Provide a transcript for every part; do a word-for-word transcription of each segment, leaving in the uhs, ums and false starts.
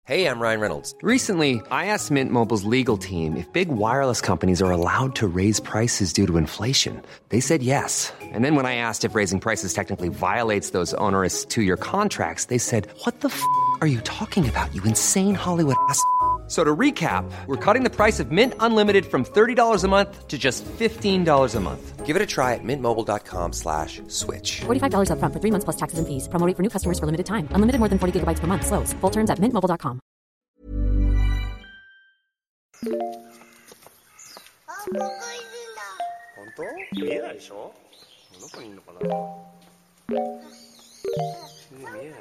Hey, I'm Ryan Reynolds. Recently, I asked Mint Mobile's legal team if big wireless companies are allowed to raise prices due to inflation. They said yes. And then when I asked if raising prices technically violates those onerous two-year contracts, they said, what the f*** are you talking about, you insane Hollywood ass f- So to recap, we're cutting the price of Mint Unlimited from thirty dollars a month to just fifteen dollars a month. Give it a try at mintmobile.com slash switch. forty-five dollars up front for three months plus taxes and fees. Promo rate for new customers for limited time. Unlimited more than forty gigabytes per month. Slows full terms at mint mobile dot com. あ、ここいるんだ。 本当？見えないでしょ？どこにいるのかな？全然見えないよ。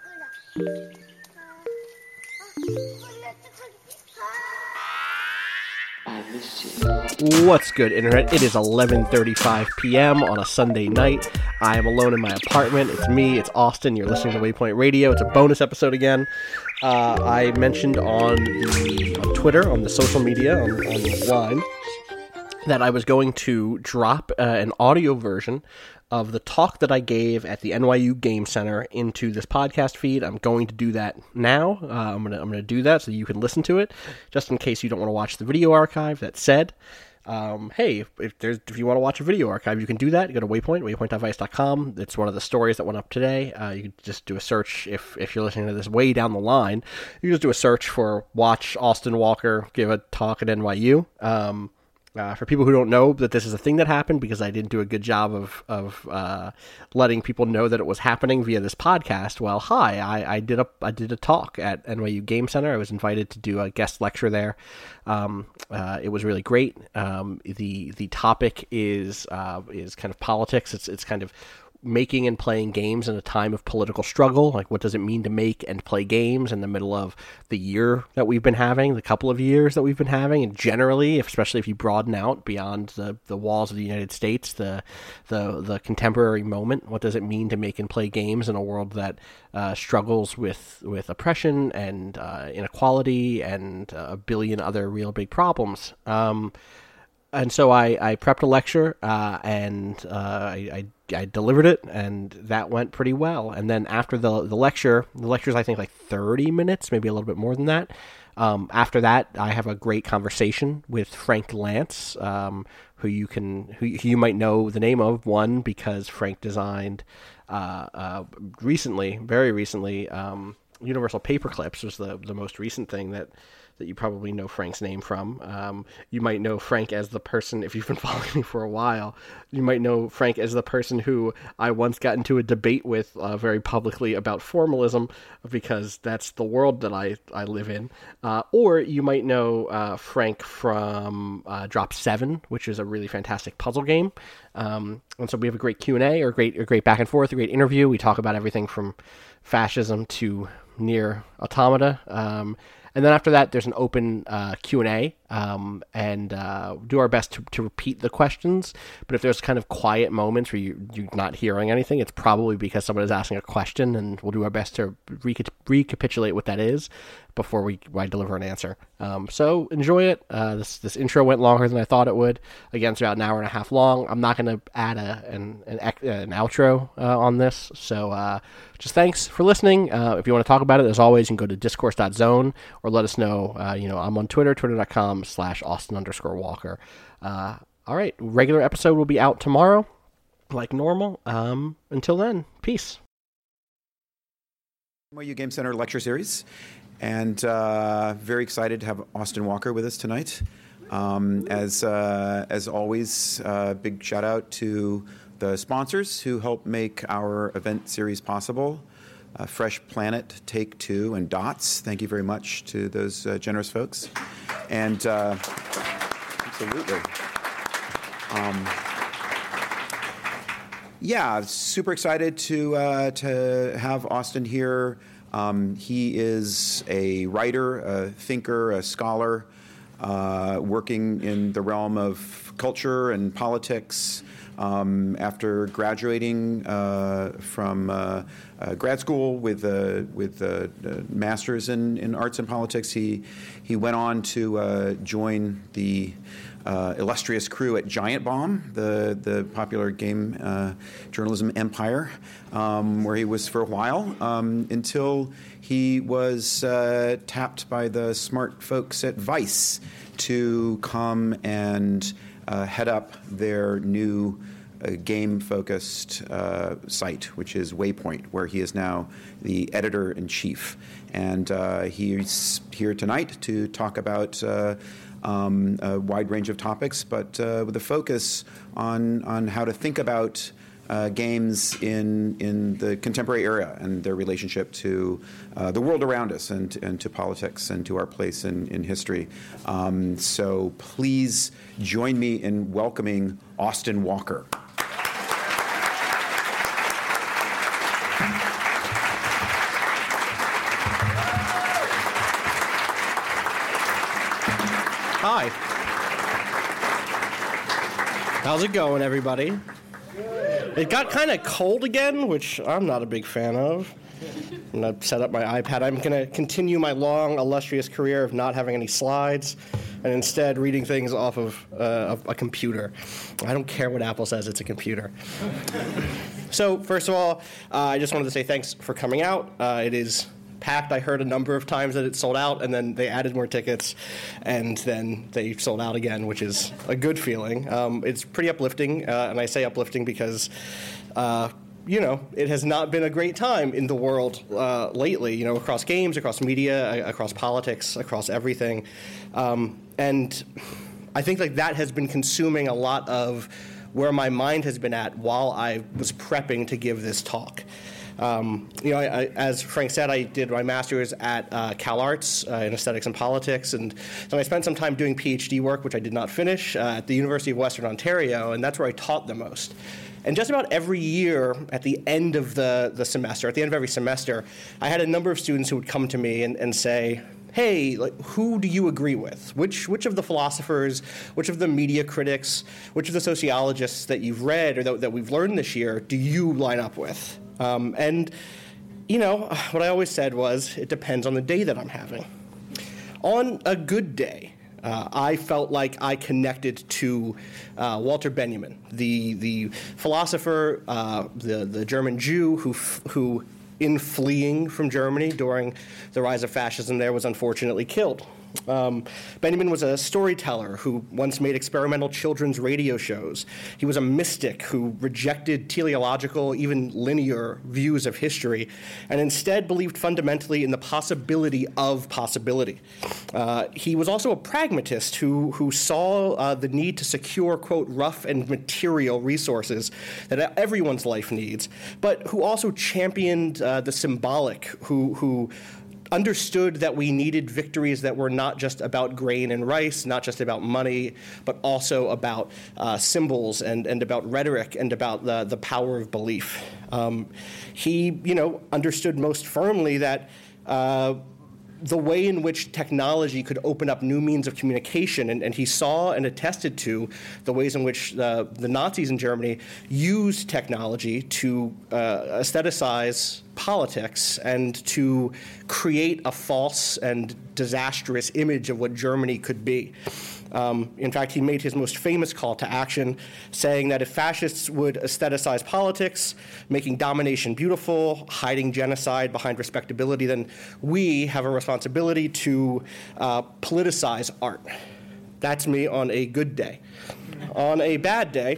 What's good, Internet? It is eleven thirty-five p.m. on a Sunday night. I am alone in my apartment. It's me, it's Austin. You're listening to Waypoint Radio. It's a bonus episode again. Uh, I mentioned on, the, on Twitter, on the social media, on, online, that I was going to drop uh, an audio version of the talk that I gave at the N Y U Game Center into this podcast feed. I'm going to do that now. Uh, I'm gonna I'm gonna do that so you can listen to it, just in case you don't want to watch the video archive. That said, um, hey, if there's if you want to watch a video archive, you can do that. You go to Waypoint, waypoint dot vice dot com. It's one of the stories that went up today. Uh, you can just do a search if if you're listening to this way down the line. You just do a search for watch Austin Walker give a talk at N Y U. Um, Uh, for people who don't know that this is a thing that happened, because I didn't do a good job of of uh, letting people know that it was happening via this podcast. Well, hi, I, I did a I did a talk at N Y U Game Center. I was invited to do a guest lecture there. Um, uh, it was really great. Um, the the topic is uh, is kind of politics. It's it's kind of making and playing games in a time of political struggle. Like, what does it mean to make and play games in the middle of the year that we've been having, the couple of years that we've been having, and generally, especially if you broaden out beyond the, the walls of the United States, the, the the contemporary moment. What does it mean to make and play games in a world that uh, struggles with, with oppression and uh, inequality and uh, a billion other real big problems? Um, and so I, I prepped a lecture, uh, and uh, I, I I delivered it, and that went pretty well. And then after the the lecture, the lecture's I think like thirty minutes, maybe a little bit more than that. Um, after that, I have a great conversation with Frank Lance, um, who you can who, who you might know the name of. One, because Frank designed uh, uh, recently, very recently, um, Universal Paperclips was the the most recent thing that. that you probably know Frank's name from. Um, you might know Frank as the person, if you've been following me for a while, you might know Frank as the person who I once got into a debate with uh, very publicly about formalism, because that's the world that I, I live in. Uh, or you might know uh, Frank from uh, Drop seven, which is a really fantastic puzzle game. Um, and so we have a great Q and A, or a great, a great back and forth, a great interview. We talk about everything from fascism to Nier Automata. Um, And then after that, there's an open uh, Q and A, um, and uh, do our best to, to repeat the questions. But if there's kind of quiet moments where you, you're not hearing anything, it's probably because someone is asking a question, and we'll do our best to reca- recapitulate what that is before we I deliver an answer. Um, so enjoy it. Uh, this this intro went longer than I thought it would. Again, it's about an hour and a half long. I'm not going to add a an an, an outro uh, on this. So uh, just thanks for listening. Uh, if you want to talk about it, as always, you can go to discourse dot zone or let us know. Uh, you know, I'm on Twitter, twitter dot com slash Austin underscore Walker. Uh, all right, regular episode will be out tomorrow, like normal. Um, until then, peace. N Y U Game Center lecture series. And uh, very excited to have Austin Walker with us tonight. Um, as uh, as always, uh, big shout out to the sponsors who help make our event series possible. Uh, Fresh Planet, Take Two, and Dots. Thank you very much to those uh, generous folks. And uh, absolutely. Um, yeah, super excited to uh, to have Austin here. Um, he is a writer, a thinker, a scholar, uh, working in the realm of culture and politics, Um, after graduating uh, from uh, uh, grad school with uh, with uh, uh, masters in, in arts and politics, he he went on to uh, join the uh, illustrious crew at Giant Bomb, the the popular game uh, journalism empire, um, where he was for a while um, until he was uh, tapped by the smart folks at Vice to come and uh, head up their new uh, game-focused uh, site, which is Waypoint, where he is now the editor-in-chief. And uh, he's here tonight to talk about uh, um, a wide range of topics, but uh, with a focus on, on how to think about Uh, games in in the contemporary era and their relationship to uh, the world around us and and to politics and to our place in, in history. Um, so please join me in welcoming Austin Walker. Hi. How's it going, everybody? It got kind of cold again, which I'm not a big fan of. I'm going to set up my iPad. I'm going to continue my long, illustrious career of not having any slides and instead reading things off of, uh, of a computer. I don't care what Apple says, it's a computer. So, first of all, uh, I just wanted to say thanks for coming out. Uh, it is packed. I heard a number of times that it sold out, and then they added more tickets, and then they sold out again, which is a good feeling. Um, it's pretty uplifting, uh, and I say uplifting because, uh, you know, it has not been a great time in the world uh, lately, you know, across games, across media, across politics, across everything. Um, and I think like that has been consuming a lot of where my mind has been at while I was prepping to give this talk. Um, you know, I, I, as Frank said, I did my master's at uh, CalArts uh, in aesthetics and politics, and so I spent some time doing PhD work, which I did not finish, uh, at the University of Western Ontario, and that's where I taught the most. And just about every year, at the end of the, the semester, at the end of every semester, I had a number of students who would come to me and, and say, hey, like, who do you agree with? Which which of the philosophers, which of the media critics, which of the sociologists that you've read or that, that we've learned this year do you line up with? Um, and, you know, what I always said was, it depends on the day that I'm having. On a good day, uh, I felt like I connected to uh, Walter Benjamin, the the philosopher, uh, the the German Jew who who, in fleeing from Germany during the rise of fascism there, was unfortunately killed. Um, Benjamin was a storyteller who once made experimental children's radio shows. He was a mystic who rejected teleological, even linear views of history, and instead believed fundamentally in the possibility of possibility. Uh, he was also a pragmatist who, who saw uh, the need to secure, quote, rough and material resources that everyone's life needs, but who also championed uh, the symbolic, who who understood that we needed victories that were not just about grain and rice, not just about money, but also about uh, symbols and, and about rhetoric and about the, the power of belief. Um, he, you know, understood most firmly that uh, the way in which technology could open up new means of communication, and, and he saw and attested to the ways in which uh, the Nazis in Germany used technology to uh, aestheticize politics and to create a false and disastrous image of what Germany could be. Um, in fact, he made his most famous call to action, saying that if fascists would aestheticize politics, making domination beautiful, hiding genocide behind respectability, then we have a responsibility to uh, politicize art. That's me on a good day. On a bad day,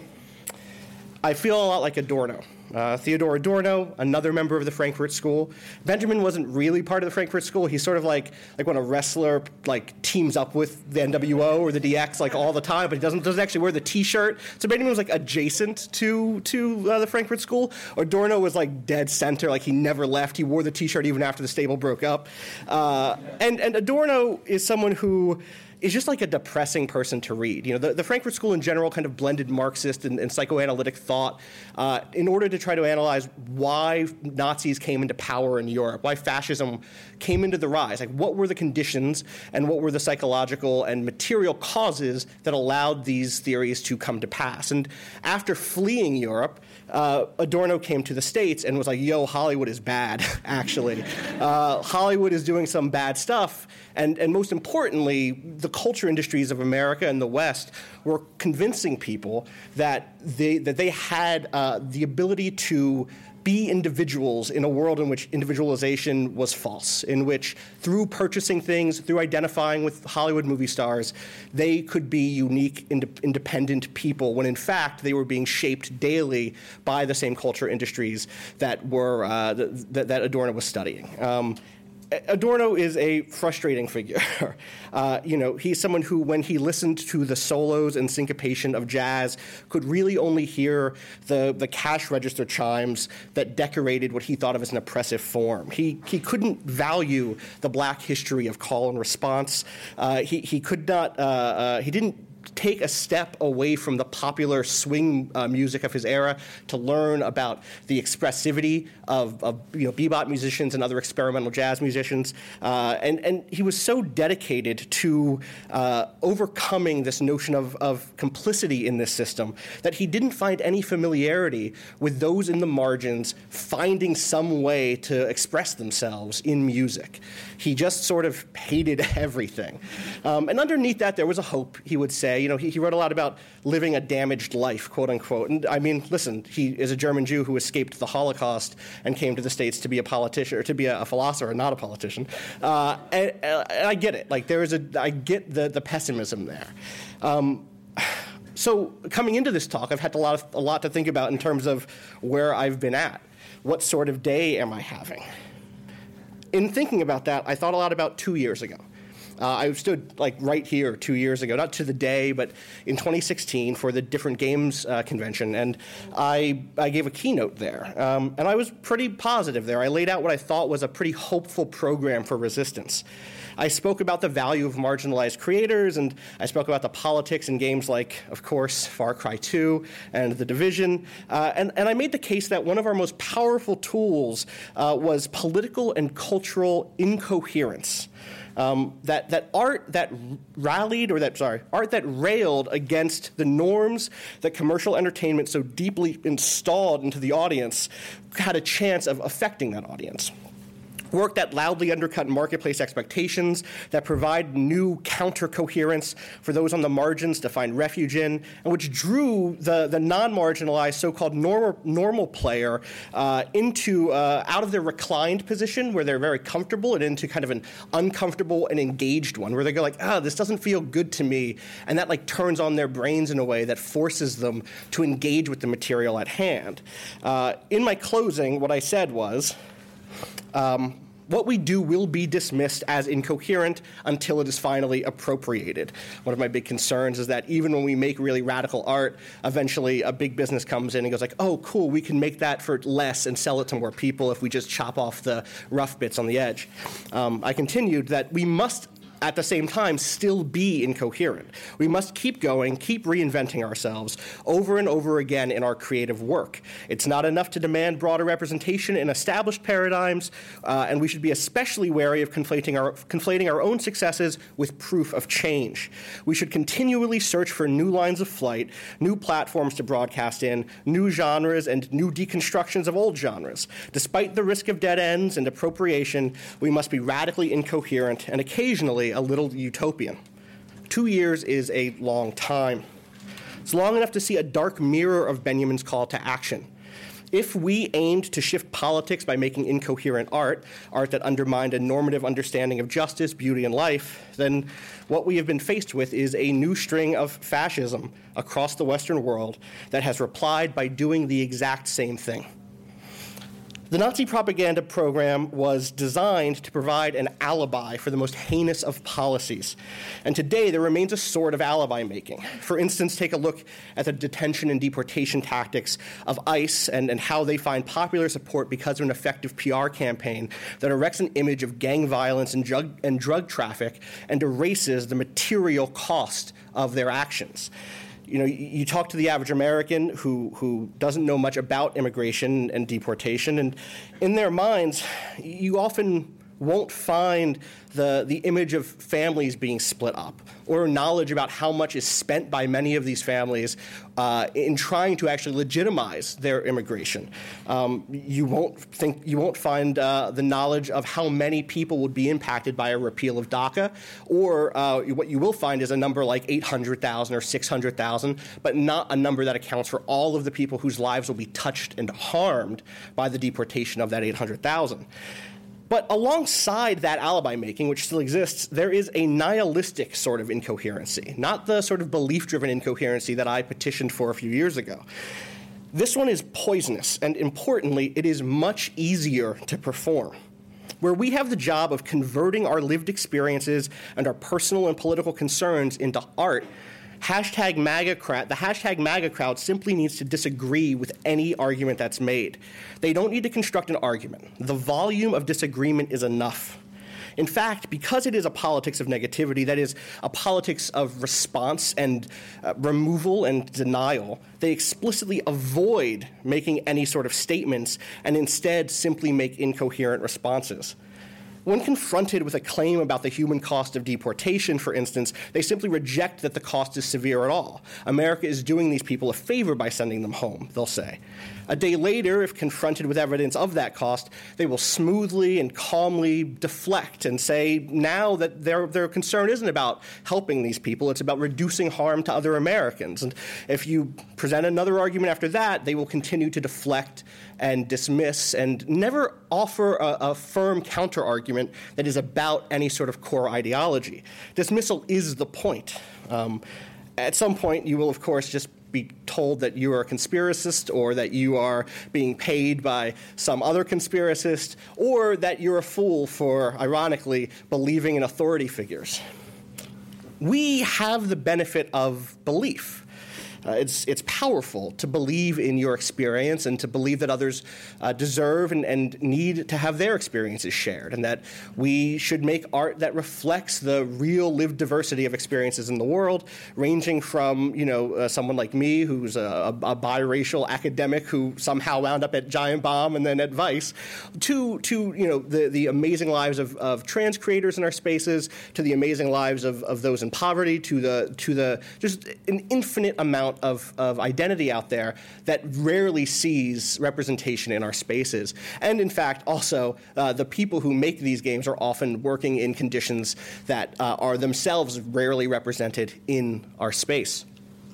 I feel a lot like Adorno. Uh, Theodor Adorno, another member of the Frankfurt School. Benjamin wasn't really part of the Frankfurt School. He's sort of like like when a wrestler like teams up with the N W O or the D X like all the time, but he doesn't doesn't actually wear the T-shirt. So Benjamin was like adjacent to to uh, the Frankfurt School. Adorno was like dead center, like he never left. He wore the T-shirt even after the stable broke up. Uh, and and Adorno is someone who is just like a depressing person to read. You know, the, the Frankfurt School in general kind of blended Marxist and, and psychoanalytic thought uh, in order to try to analyze why Nazis came into power in Europe, why fascism came into the rise. Like, what were the conditions and what were the psychological and material causes that allowed these theories to come to pass? And after fleeing Europe, uh, Adorno came to the States and was like, yo, Hollywood is bad, actually. Uh, Hollywood is doing some bad stuff. And, and most importantly, the culture industries of America and the West were convincing people that they, that they had uh, the ability to be individuals in a world in which individualization was false, in which through purchasing things, through identifying with Hollywood movie stars, they could be unique, ind- independent people, when in fact they were being shaped daily by the same culture industries that were uh, th- th- that Adorno was studying. Um, Adorno is a frustrating figure. uh, you know, he's someone who, when he listened to the solos and syncopation of jazz, could really only hear the, the cash register chimes that decorated what he thought of as an oppressive form. He he couldn't value the black history of call and response. Uh, he he could not. Uh, uh, he didn't take a step away from the popular swing uh, music of his era to learn about the expressivity of, of you know, bebop musicians and other experimental jazz musicians. Uh, and, and he was so dedicated to uh, overcoming this notion of, of complicity in this system that he didn't find any familiarity with those in the margins finding some way to express themselves in music. He just sort of hated everything. Um, and underneath that, there was a hope, he would say. You know, he, he wrote a lot about living a damaged life, quote unquote. And I mean, listen, he is a German Jew who escaped the Holocaust and came to the States to be a politician, or to be a, a philosopher, not a politician. Uh, and, and I get it. Like, there is a, I get the, the pessimism there. Um, so coming into this talk, I've had a lot, of, a lot to think about in terms of where I've been at. What sort of day am I having? In thinking about that, I thought a lot about two years ago. Uh, I stood like right here two years ago, not to the day, but in twenty sixteen for the Different Games uh, convention, and I I gave a keynote there, um, and I was pretty positive there. I laid out what I thought was a pretty hopeful program for resistance. I spoke about the value of marginalized creators, and I spoke about the politics in games like, of course, Far Cry two and The Division, uh, and, and I made the case that one of our most powerful tools uh, was political and cultural incoherence. Um, that, that art that rallied, or that, sorry, art that railed against the norms that commercial entertainment so deeply installed into the audience had a chance of affecting that audience. Work that loudly undercut marketplace expectations, that provide new counter-coherence for those on the margins to find refuge in, and which drew the, the non-marginalized so-called normal, normal player uh, into uh, out of their reclined position, where they're very comfortable, and into kind of an uncomfortable and engaged one, where they go like, ah, this doesn't feel good to me, and that like turns on their brains in a way that forces them to engage with the material at hand. Uh, in my closing, what I said was, um, what we do will be dismissed as incoherent until it is finally appropriated. One of my big concerns is that even when we make really radical art, eventually a big business comes in and goes like, oh, cool, we can make that for less and sell it to more people if we just chop off the rough bits on the edge. Um, I continued that we must at the same time still be incoherent. We must keep going, keep reinventing ourselves over and over again in our creative work. It's not enough to demand broader representation in established paradigms, uh, and we should be especially wary of conflating our, conflating our own successes with proof of change. We should continually search for new lines of flight, new platforms to broadcast in, new genres, and new deconstructions of old genres. Despite the risk of dead ends and appropriation, we must be radically incoherent and occasionally a little utopian. Two years is a long time. It's long enough to see a dark mirror of Benjamin's call to action. If we aimed to shift politics by making incoherent art, art that undermined a normative understanding of justice, beauty, and life, then what we have been faced with is a new string of fascism across the Western world that has replied by doing the exact same thing. The Nazi propaganda program was designed to provide an alibi for the most heinous of policies. And today, there remains a sort of alibi making. For instance, take a look at the detention and deportation tactics of ICE and, and how they find popular support because of an effective P R campaign that erects an image of gang violence and drug, and drug traffic and erases the material cost of their actions. You know, you talk to the average American who, who doesn't know much about immigration and deportation, and in their minds, you often won't find the, the image of families being split up or knowledge about how much is spent by many of these families uh, in trying to actually legitimize their immigration. Um, you won't think you won't find uh, the knowledge of how many people would be impacted by a repeal of DACA, or uh, what you will find is a number like eight hundred thousand or six hundred thousand, but not a number that accounts for all of the people whose lives will be touched and harmed by the deportation of that eight hundred thousand. But alongside that alibi making, which still exists, there is a nihilistic sort of incoherency, not the sort of belief-driven incoherency that I petitioned for a few years ago. This one is poisonous, and importantly, it is much easier to perform. Where we have the job of converting our lived experiences and our personal and political concerns into art, Hashtag MAGA crowd, the hashtag MAGA crowd simply needs to disagree with any argument that's made. They don't need to construct an argument. The volume of disagreement is enough. In fact, because it is a politics of negativity, that is, a politics of response and uh, removal and denial, they explicitly avoid making any sort of statements and instead simply make incoherent responses. When confronted with a claim about the human cost of deportation, for instance, they simply reject that the cost is severe at all. America is doing these people a favor by sending them home, they'll say. A day later, if confronted with evidence of that cost, they will smoothly and calmly deflect and say now that their, their concern isn't about helping these people, it's about reducing harm to other Americans. And if you present another argument after that, they will continue to deflect and dismiss and never offer a, a firm counter-argument that is about any sort of core ideology. Dismissal is the point. Um, at some point, you will, of course, just be told that you are a conspiracist or that you are being paid by some other conspiracist or that you're a fool for, ironically, believing in authority figures. We have the benefit of belief. Uh, it's, it's powerful to believe in your experience and to believe that others uh, deserve and, and need to have their experiences shared, and that we should make art that reflects the real lived diversity of experiences in the world, ranging from, you know, uh, someone like me who's a, a, a biracial academic who somehow wound up at Giant Bomb and then at Vice, to, to you know, the, the amazing lives of, of trans creators in our spaces, to the amazing lives of, of those in poverty, to the, to the just an infinite amount Of, of identity out there that rarely sees representation in our spaces. And in fact, also, uh, the people who make these games are often working in conditions that uh, are themselves rarely represented in our space.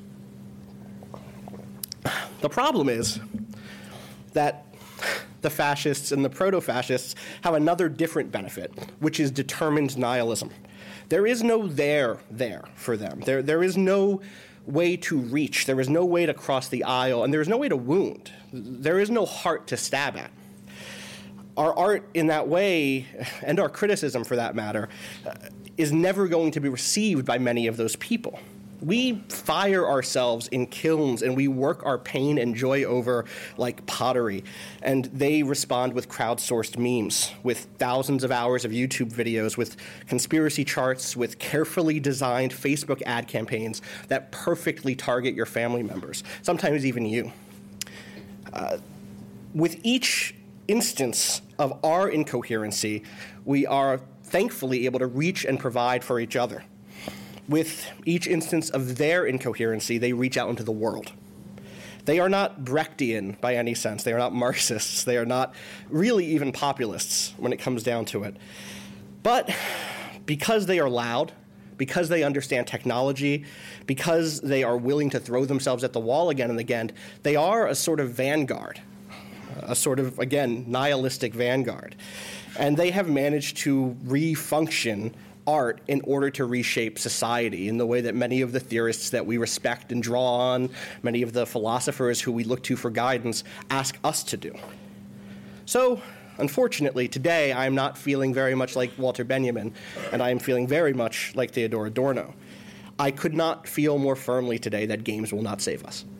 The problem is that the fascists and the proto-fascists have another different benefit, which is determined nihilism. There is no there there for them. There, there is no way to reach. There is no way to cross the aisle, and there is no way to wound. There is no heart to stab at. Our art in that way, and our criticism for that matter, uh, is never going to be received by many of those people. We fire ourselves in kilns and we work our pain and joy over like pottery, and they respond with crowdsourced memes, with thousands of hours of YouTube videos, with conspiracy charts, with carefully designed Facebook ad campaigns that perfectly target your family members, sometimes even you. Uh, with each instance of our incoherency, we are thankfully able to reach and provide for each other. With each instance of their incoherency, they reach out into the world. They are not Brechtian by any sense. They are not Marxists. They are not really even populists when it comes down to it. But because they are loud, because they understand technology, because they are willing to throw themselves at the wall again and again, they are a sort of vanguard, a sort of, again, nihilistic vanguard. And they have managed to re-function art in order to reshape society in the way that many of the theorists that we respect and draw on, many of the philosophers who we look to for guidance, ask us to do. So, unfortunately, today I am not feeling very much like Walter Benjamin, and I am feeling very much like Theodor Adorno. I could not feel more firmly today that games will not save us.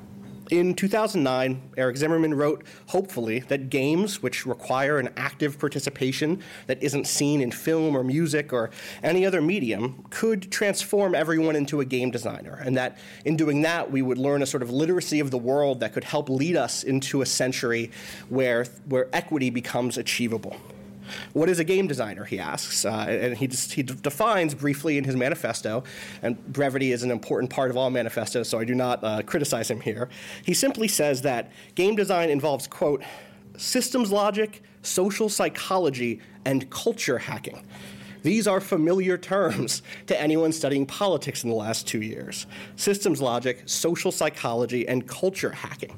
In two thousand nine, Eric Zimmerman wrote, hopefully, that games which require an active participation that isn't seen in film or music or any other medium could transform everyone into a game designer, and that in doing that, we would learn a sort of literacy of the world that could help lead us into a century where, where equity becomes achievable. What is a game designer, he asks, uh, and he, just, he d- defines briefly in his manifesto, and brevity is an important part of all manifestos, so I do not uh, criticize him here. He simply says that game design involves, quote, systems logic, social psychology, and culture hacking. These are familiar terms to anyone studying politics in the last two years. Systems logic, social psychology, and culture hacking.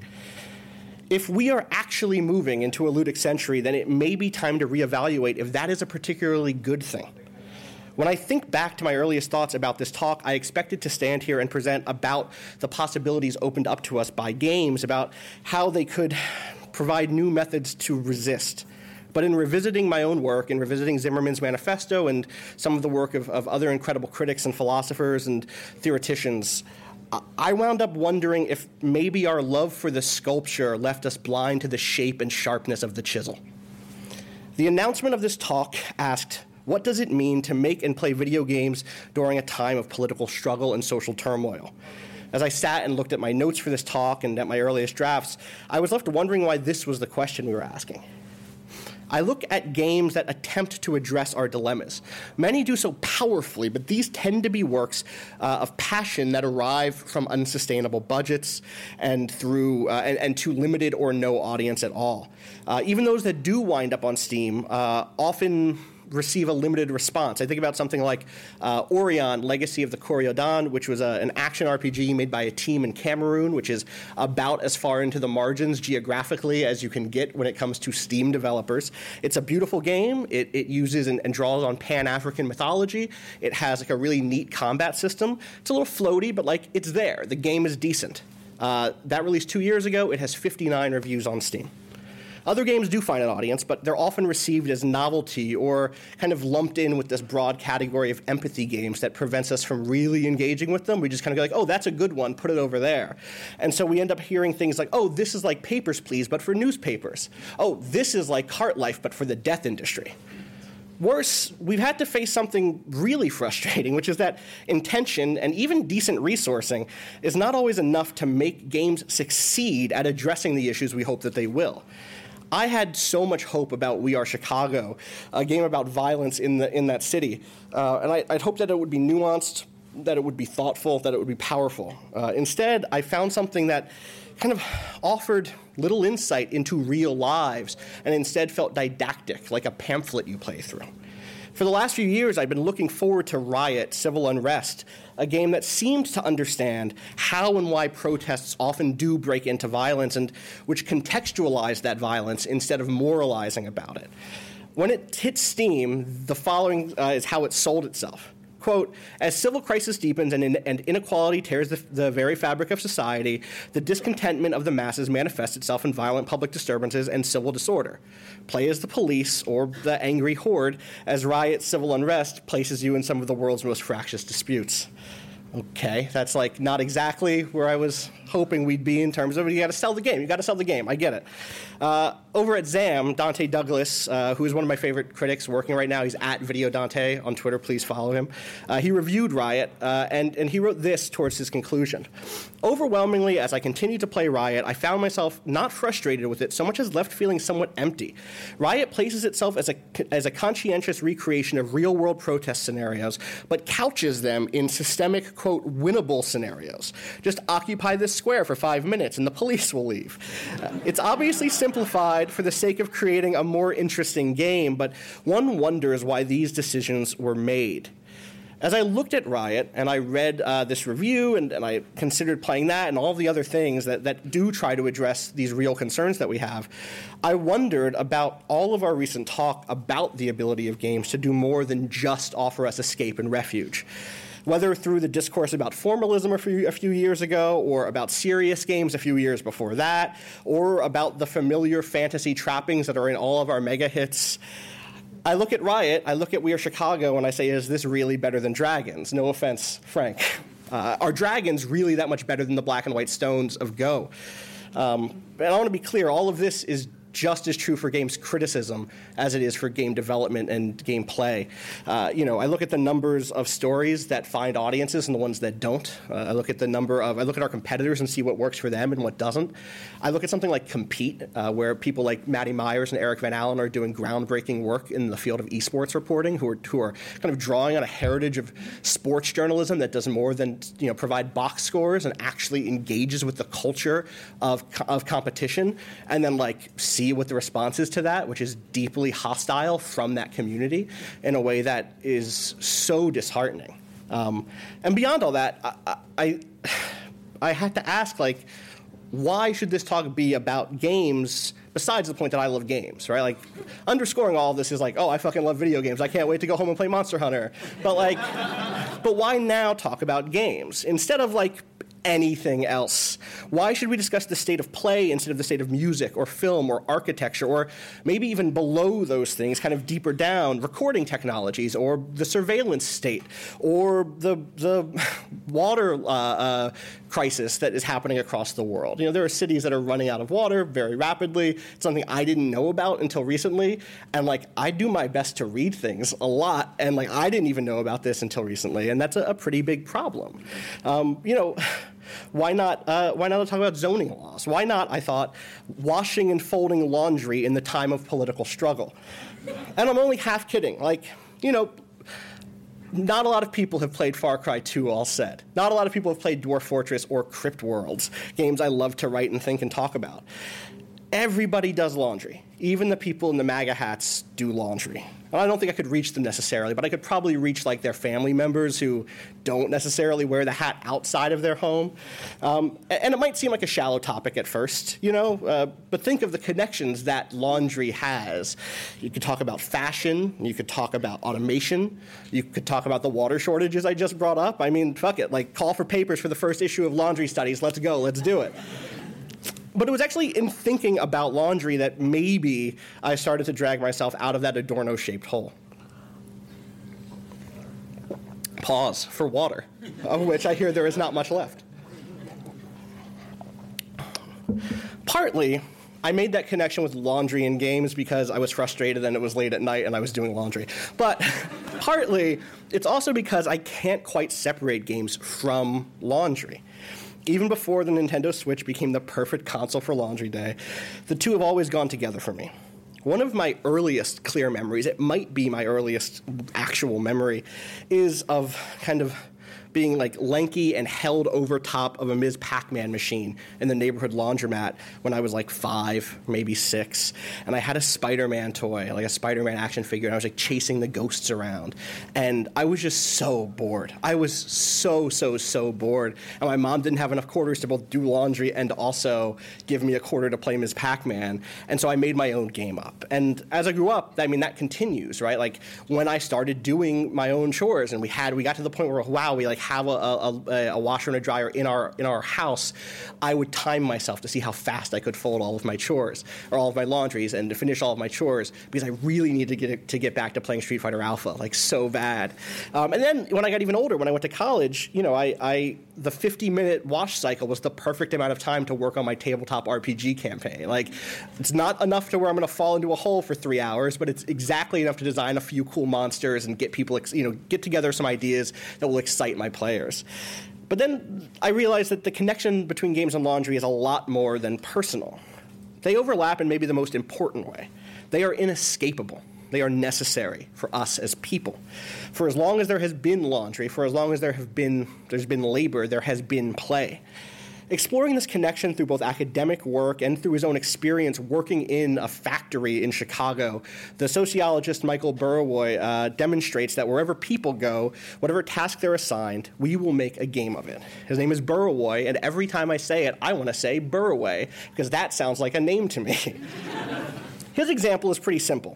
If we are actually moving into a ludic century, then it may be time to reevaluate if that is a particularly good thing. When I think back to my earliest thoughts about this talk, I expected to stand here and present about the possibilities opened up to us by games, about how they could provide new methods to resist. But in revisiting my own work, in revisiting Zimmerman's manifesto and some of the work of, of other incredible critics and philosophers and theoreticians, I wound up wondering if maybe our love for the sculpture left us blind to the shape and sharpness of the chisel. The announcement of this talk asked, what does it mean to make and play video games during a time of political struggle and social turmoil? As I sat and looked at my notes for this talk and at my earliest drafts, I was left wondering why this was the question we were asking. I look at games that attempt to address our dilemmas. Many do so powerfully, but these tend to be works uh, of passion that arrive from unsustainable budgets and through uh, and, and to limited or no audience at all. Uh, even those that do wind up on Steam uh, often receive a limited response. I think about something like uh, Orion, Legacy of the Coriodan, which was a, an action R P G made by a team in Cameroon, which is about as far into the margins geographically as you can get when it comes to Steam developers. It's a beautiful game. It, it uses and, and draws on Pan-African mythology. It has like a really neat combat system. It's a little floaty, but like it's there. The game is decent. Uh, that released two years ago. It has fifty-nine reviews on Steam. Other games do find an audience, but they're often received as novelty or kind of lumped in with this broad category of empathy games that prevents us from really engaging with them. We just kind of go like, oh, that's a good one, put it over there. And so we end up hearing things like, oh, this is like Papers, Please, but for newspapers. Oh, this is like Cart Life, but for the death industry. Worse, we've had to face something really frustrating, which is that intention and even decent resourcing is not always enough to make games succeed at addressing the issues we hope that they will. I had so much hope about We Are Chicago, a game about violence in the in that city, uh, and I, I'd hoped that it would be nuanced, that it would be thoughtful, that it would be powerful. Uh, instead, I found something that kind of offered little insight into real lives and instead felt didactic, like a pamphlet you play through. For the last few years, I've been looking forward to Riot, Civil Unrest, a game that seemed to understand how and why protests often do break into violence and which contextualized that violence instead of moralizing about it. When it hit Steam, the following uh, is how it sold itself. Quote, as civil crisis deepens and, in, and inequality tears the, the very fabric of society, the discontentment of the masses manifests itself in violent public disturbances and civil disorder. Play as the police or the angry horde as Riot, Civil Unrest places you in some of the world's most fractious disputes. Okay, that's like not exactly where I was hoping we'd be in terms of you got to sell the game. You got to sell the game. I get it. Uh, over at Zam, Dante Douglas, uh, who is one of my favorite critics working right now, he's at Video Dante on Twitter. Please follow him. Uh, he reviewed Riot, uh, and, and he wrote this towards his conclusion. Overwhelmingly, as I continued to play Riot, I found myself not frustrated with it so much as left feeling somewhat empty. Riot places itself as a, as a conscientious recreation of real-world protest scenarios, but couches them in systemic, quote, winnable scenarios. Just occupy this square for five minutes and the police will leave. Uh, it's obviously simplified for the sake of creating a more interesting game, but one wonders why these decisions were made. As I looked at Riot and I read uh, this review and, and I considered playing that and all the other things that, that do try to address these real concerns that we have, I wondered about all of our recent talk about the ability of games to do more than just offer us escape and refuge. Whether through the discourse about formalism a few, a few years ago, or about serious games a few years before that, or about the familiar fantasy trappings that are in all of our mega hits, I look at Riot, I look at We Are Chicago, and I say, is this really better than Dragons? No offense, Frank. Uh, are Dragons really that much better than the Black and White Stones of Go? Um, and I want to be clear, all of this is just as true for games criticism as it is for game development and gameplay. Uh, you know, I look at the numbers of stories that find audiences and the ones that don't. Uh, I look at the number of, I look at our competitors and see what works for them and what doesn't. I look at something like Compete, uh, where people like Matty Myers and Eric Van Allen are doing groundbreaking work in the field of esports reporting, who are, who are kind of drawing on a heritage of sports journalism that does more than, you know, provide box scores and actually engages with the culture of, of competition, and then like see what the response is to that, which is deeply hostile from that community in a way that is so disheartening. Um, and beyond all that, I, I, I had to ask, like, why should this talk be about games besides the point that I love games, right? Like, underscoring all of this is like, oh, I fucking love video games. I can't wait to go home and play Monster Hunter. But like, but why now talk about games instead of like anything else? Why should we discuss the state of play instead of the state of music or film or architecture, or maybe even below those things, kind of deeper down, recording technologies or the surveillance state or the the water uh, uh, crisis that is happening across the world? You know, there are cities that are running out of water very rapidly. It's something I didn't know about until recently, and like I do my best to read things a lot, and like I didn't even know about this until recently, and that's a, a pretty big problem. Um, you know. Why not, uh, why not talk about zoning laws? Why not, I thought, washing and folding laundry in the time of political struggle? And I'm only half kidding. Like, you know, not a lot of people have played Far Cry two, all said. Not a lot of people have played Dwarf Fortress or Crypt Worlds, games I love to write and think and talk about. Everybody does laundry. Even the people in the MAGA hats do laundry. And I don't think I could reach them necessarily, but I could probably reach like their family members who don't necessarily wear the hat outside of their home. Um, and it might seem like a shallow topic at first, you know, uh, but think of the connections that laundry has. You could talk about fashion. You could talk about automation. You could talk about the water shortages I just brought up. I mean, fuck it, like call for papers for the first issue of Laundry Studies. Let's go. Let's do it. But it was actually in thinking about laundry that maybe I started to drag myself out of that Adorno-shaped hole. Pause for water, of which I hear there is not much left. Partly, I made that connection with laundry in games because I was frustrated and it was late at night and I was doing laundry. But partly, it's also because I can't quite separate games from laundry. Even before the Nintendo Switch became the perfect console for laundry day, the two have always gone together for me. One of my earliest clear memories, it might be my earliest actual memory, is of kind of being like lanky and held over top of a Miz Pac-Man machine in the neighborhood laundromat when I was like five, maybe six. And I had a Spider-Man toy, like a Spider-Man action figure, and I was like chasing the ghosts around. And I was just so bored. I was so, so, so bored. And my mom didn't have enough quarters to both do laundry and also give me a quarter to play Miz Pac-Man. And so I made my own game up. And as I grew up, I mean, that continues, right? Like when I started doing my own chores and we had, we got to the point where, wow, we like have a, a, a washer and a dryer in our in our house, I would time myself to see how fast I could fold all of my chores or all of my laundries and to finish all of my chores because I really needed to get to get back to playing Street Fighter Alpha, like so bad. Um, and then when I got even older, when I went to college, you know, I, I the fifty minute wash cycle was the perfect amount of time to work on my tabletop R P G campaign. Like, it's not enough to where I'm going to fall into a hole for three hours, but it's exactly enough to design a few cool monsters and get people, you know, get together some ideas that will excite my players. But then I realized that the connection between games and laundry is a lot more than personal. They overlap in maybe the most important way. They are inescapable. They are necessary for us as people. For as long as there has been laundry, for as long as there have been there's been labor, there has been play. Exploring this connection through both academic work and through his own experience working in a factory in Chicago, the sociologist Michael Burawoy uh, demonstrates that wherever people go, whatever task they're assigned, we will make a game of it. His name is Burawoy, and every time I say it, I want to say Buraway, because that sounds like a name to me. His example is pretty simple.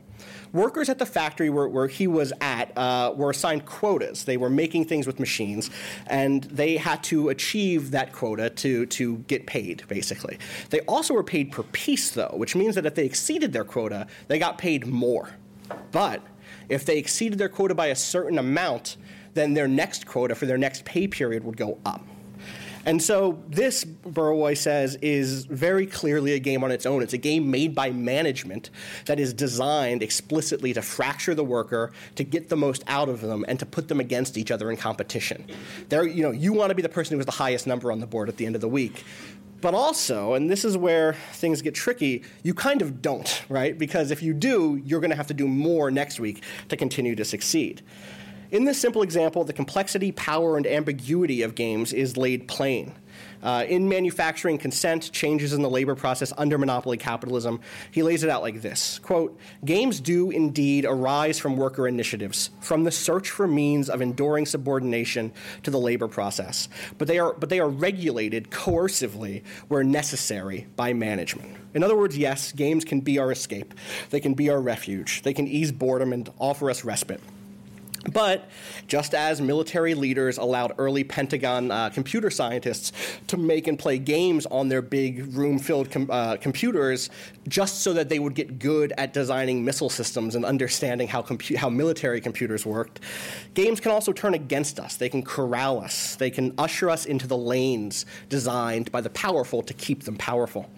workers at the factory where, where he was at uh, were assigned quotas. They were making things with machines, and they had to achieve that quota to, to get paid, basically. They also were paid per piece, though, which means that if they exceeded their quota, they got paid more. But if they exceeded their quota by a certain amount, then their next quota for their next pay period would go up. And so this, Burawoy says, is very clearly a game on its own. It's a game made by management that is designed explicitly to fracture the worker, to get the most out of them, and to put them against each other in competition. There, you know, you want to be the person who has the highest number on the board at the end of the week. But also, and this is where things get tricky, you kind of don't, right? Because if you do, you're going to have to do more next week to continue to succeed. In this simple example, the complexity, power, and ambiguity of games is laid plain. Uh, in Manufacturing Consent, Changes in the Labor Process Under Monopoly Capitalism, he lays it out like this, quote, "Games do indeed arise from worker initiatives, from the search for means of enduring subordination to the labor process, but they are, but they are regulated coercively where necessary by management." In other words, yes, games can be our escape. They can be our refuge. They can ease boredom and offer us respite. But just as military leaders allowed early Pentagon uh, computer scientists to make and play games on their big room-filled com- uh, computers just so that they would get good at designing missile systems and understanding how, compu- how military computers worked, games can also turn against us. They can corral us. They can usher us into the lanes designed by the powerful to keep them powerful.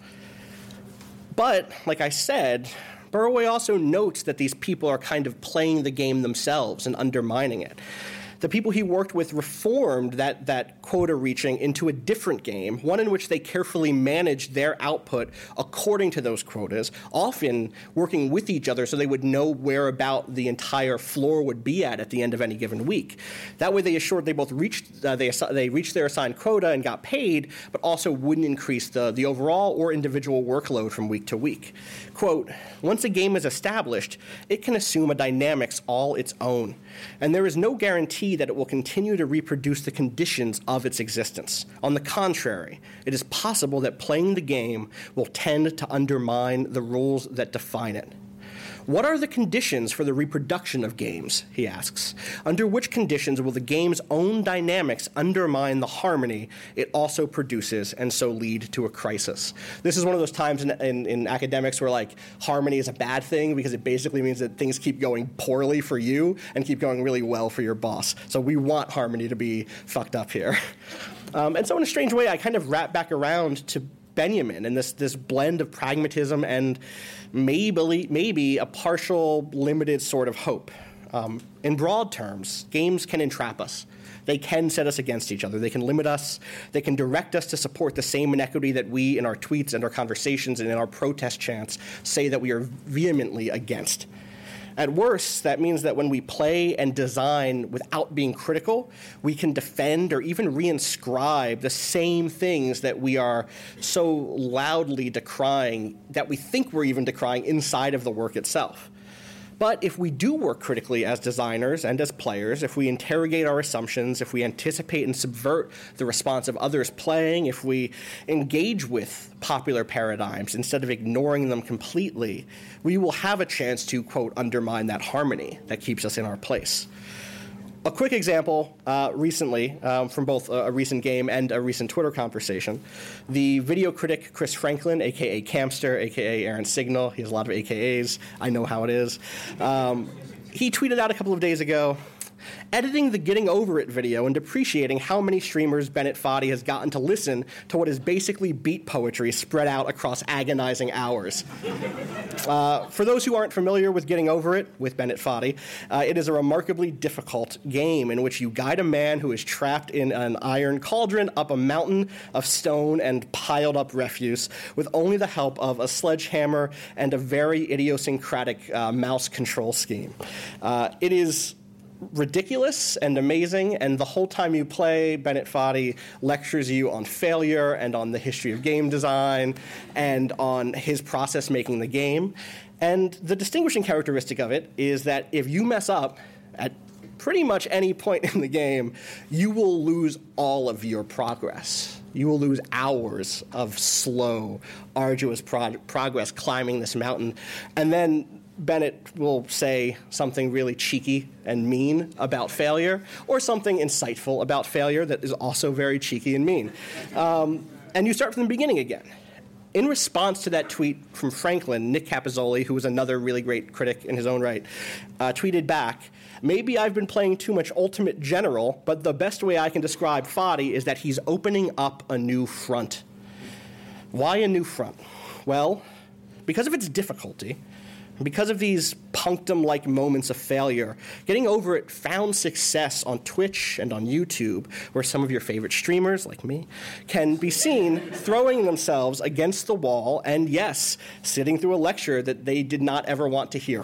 But, like I said, Burawoy also notes that these people are kind of playing the game themselves and undermining it. The people he worked with reformed that, that quota reaching into a different game, one in which they carefully managed their output according to those quotas, often working with each other so they would know where about the entire floor would be at at the end of any given week. That way they assured they both reached uh, they, they reached their assigned quota and got paid, but also wouldn't increase the, the overall or individual workload from week to week. Quote, "Once a game is established, it can assume a dynamics all its own, and there is no guarantee that it will continue to reproduce the conditions of its existence. On the contrary, it is possible that playing the game will tend to undermine the rules that define it. What are the conditions for the reproduction of games?" he asks. "Under which conditions will the game's own dynamics undermine the harmony it also produces and so lead to a crisis?" This is one of those times in, in, in academics where, like, harmony is a bad thing because it basically means that things keep going poorly for you and keep going really well for your boss. So we want harmony to be fucked up here. Um, and so in a strange way, I kind of wrap back around to Benjamin and this this blend of pragmatism and maybe maybe a partial, limited sort of hope. Um, in broad terms, games can entrap us. They can set us against each other. They can limit us. They can direct us to support the same inequity that we, in our tweets and our conversations and in our protest chants, say that we are vehemently against. At worst, that means that when we play and design without being critical, we can defend or even reinscribe the same things that we are so loudly decrying, that we think we're even decrying inside of the work itself. But if we do work critically as designers and as players, if we interrogate our assumptions, if we anticipate and subvert the response of others playing, if we engage with popular paradigms instead of ignoring them completely, we will have a chance to, quote, undermine that harmony that keeps us in our place. A quick example uh, recently um, from both a, a recent game and a recent Twitter conversation. The video critic Chris Franklin, a k a. Campster, a k a. Aaron Signal, he has a lot of A K As, I know how it is, um, he tweeted out a couple of days ago, "Editing the Getting Over It video and depreciating how many streamers Bennett Foddy has gotten to listen to what is basically beat poetry spread out across agonizing hours." Uh, for those who aren't familiar with Getting Over It with Bennett Foddy, uh, it is a remarkably difficult game in which you guide a man who is trapped in an iron cauldron up a mountain of stone and piled up refuse with only the help of a sledgehammer and a very idiosyncratic uh, mouse control scheme. Uh, it is ridiculous and amazing, and the whole time you play, Bennett Foddy lectures you on failure and on the history of game design and on his process making the game. And the distinguishing characteristic of it is that if you mess up at pretty much any point in the game, you will lose all of your progress. You will lose hours of slow, arduous prog- progress climbing this mountain. And then Bennett will say something really cheeky and mean about failure, or something insightful about failure that is also very cheeky and mean. Um, and you start from the beginning again. In response to that tweet from Franklin, Nick Capozzoli, who was another really great critic in his own right, uh, tweeted back, "Maybe I've been playing too much Ultimate General, but the best way I can describe Foddy is that he's opening up a new front." Why a new front? Well, because of its difficulty, because of these punctum-like moments of failure, getting over it found success on Twitch and on YouTube, where some of your favorite streamers, like me, can be seen throwing themselves against the wall and, yes, sitting through a lecture that they did not ever want to hear.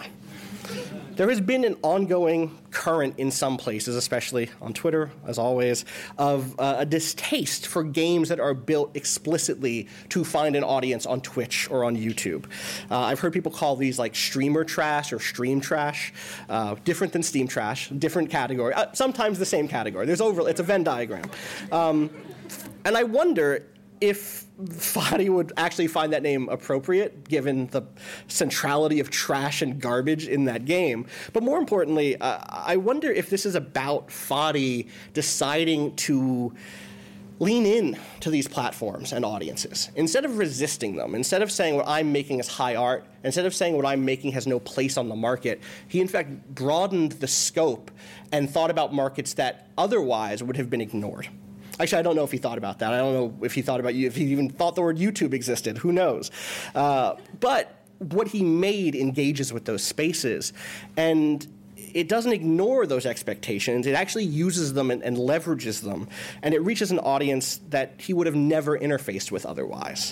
There has been an ongoing current in some places, especially on Twitter, as always, of uh, a distaste for games that are built explicitly to find an audience on Twitch or on YouTube. Uh, I've heard people call these like streamer trash or stream trash, uh, different than Steam trash, different category, uh, sometimes the same category. There's over, it's a Venn diagram. Um, and I wonder if Foddy would actually find that name appropriate, given the centrality of trash and garbage in that game. But more importantly, uh, I wonder if this is about Foddy deciding to lean in to these platforms and audiences. Instead of resisting them, instead of saying what I'm making is high art, instead of saying what I'm making has no place on the market, he in fact broadened the scope and thought about markets that otherwise would have been ignored. Actually, I don't know if he thought about that. I don't know if he thought about you, if he even thought the word YouTube existed. Who knows? Uh, but what he made engages with those spaces, and it doesn't ignore those expectations. It actually uses them and, and leverages them, and it reaches an audience that he would have never interfaced with otherwise.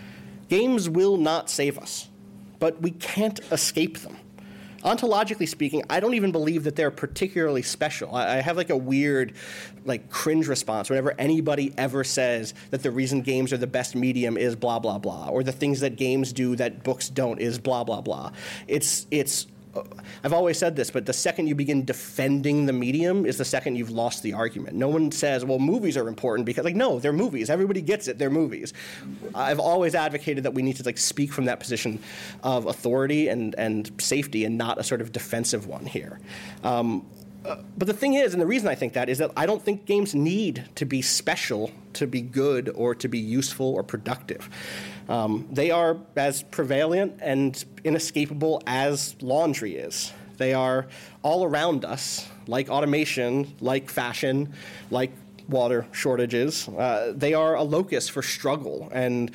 Games will not save us, but we can't escape them. Ontologically speaking, I don't even believe that they're particularly special. I, I have like a weird, like cringe response whenever anybody ever says that the reason games are the best medium is blah blah blah, or the things that games do that books don't is blah blah blah. It's it's. I've always said this, but the second you begin defending the medium is the second you've lost the argument. No one says, well, movies are important because, like, no, they're movies. Everybody gets it. They're movies. I've always advocated that we need to, like, speak from that position of authority and, and safety and not a sort of defensive one here. Um, uh, but the thing is, and the reason I think that is that I don't think games need to be special to be good or to be useful or productive. Um, they are as prevalent and inescapable as laundry is. They are all around us, like automation, like fashion, like water shortages. Uh, they are a locus for struggle, and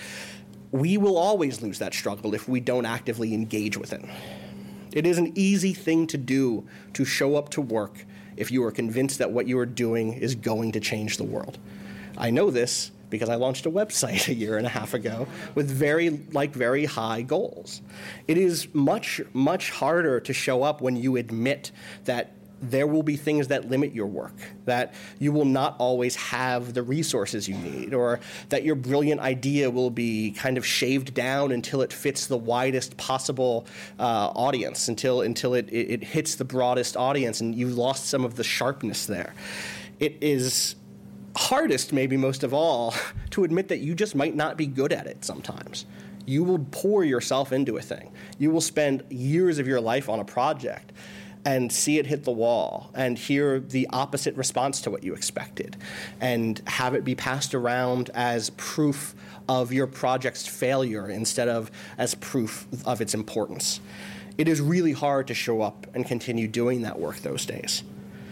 we will always lose that struggle if we don't actively engage with it. It is an easy thing to do to show up to work if you are convinced that what you are doing is going to change the world. I know this because I launched a website a year and a half ago with very, like, very high goals. It is much, much harder to show up when you admit that there will be things that limit your work, that you will not always have the resources you need, or that your brilliant idea will be kind of shaved down until it fits the widest possible uh, audience, until until it, it, it hits the broadest audience, and you've lost some of the sharpness there. It is hardest, maybe most of all, to admit that you just might not be good at it sometimes. You will pour yourself into a thing. You will spend years of your life on a project and see it hit the wall and hear the opposite response to what you expected and have it be passed around as proof of your project's failure instead of as proof of its importance. It is really hard to show up and continue doing that work those days.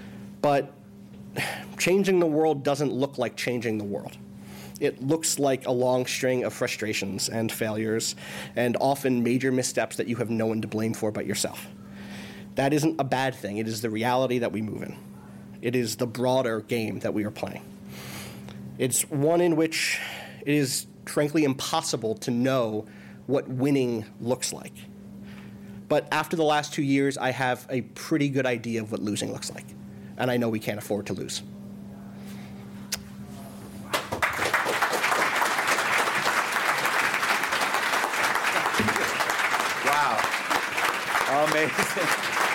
But changing the world doesn't look like changing the world. It looks like a long string of frustrations and failures and often major missteps that you have no one to blame for but yourself. That isn't a bad thing. It is the reality that we move in. It is the broader game that we are playing. It's one in which it is frankly impossible to know what winning looks like. But after the last two years, I have a pretty good idea of what losing looks like. And I know we can't afford to lose. Wow. Amazing.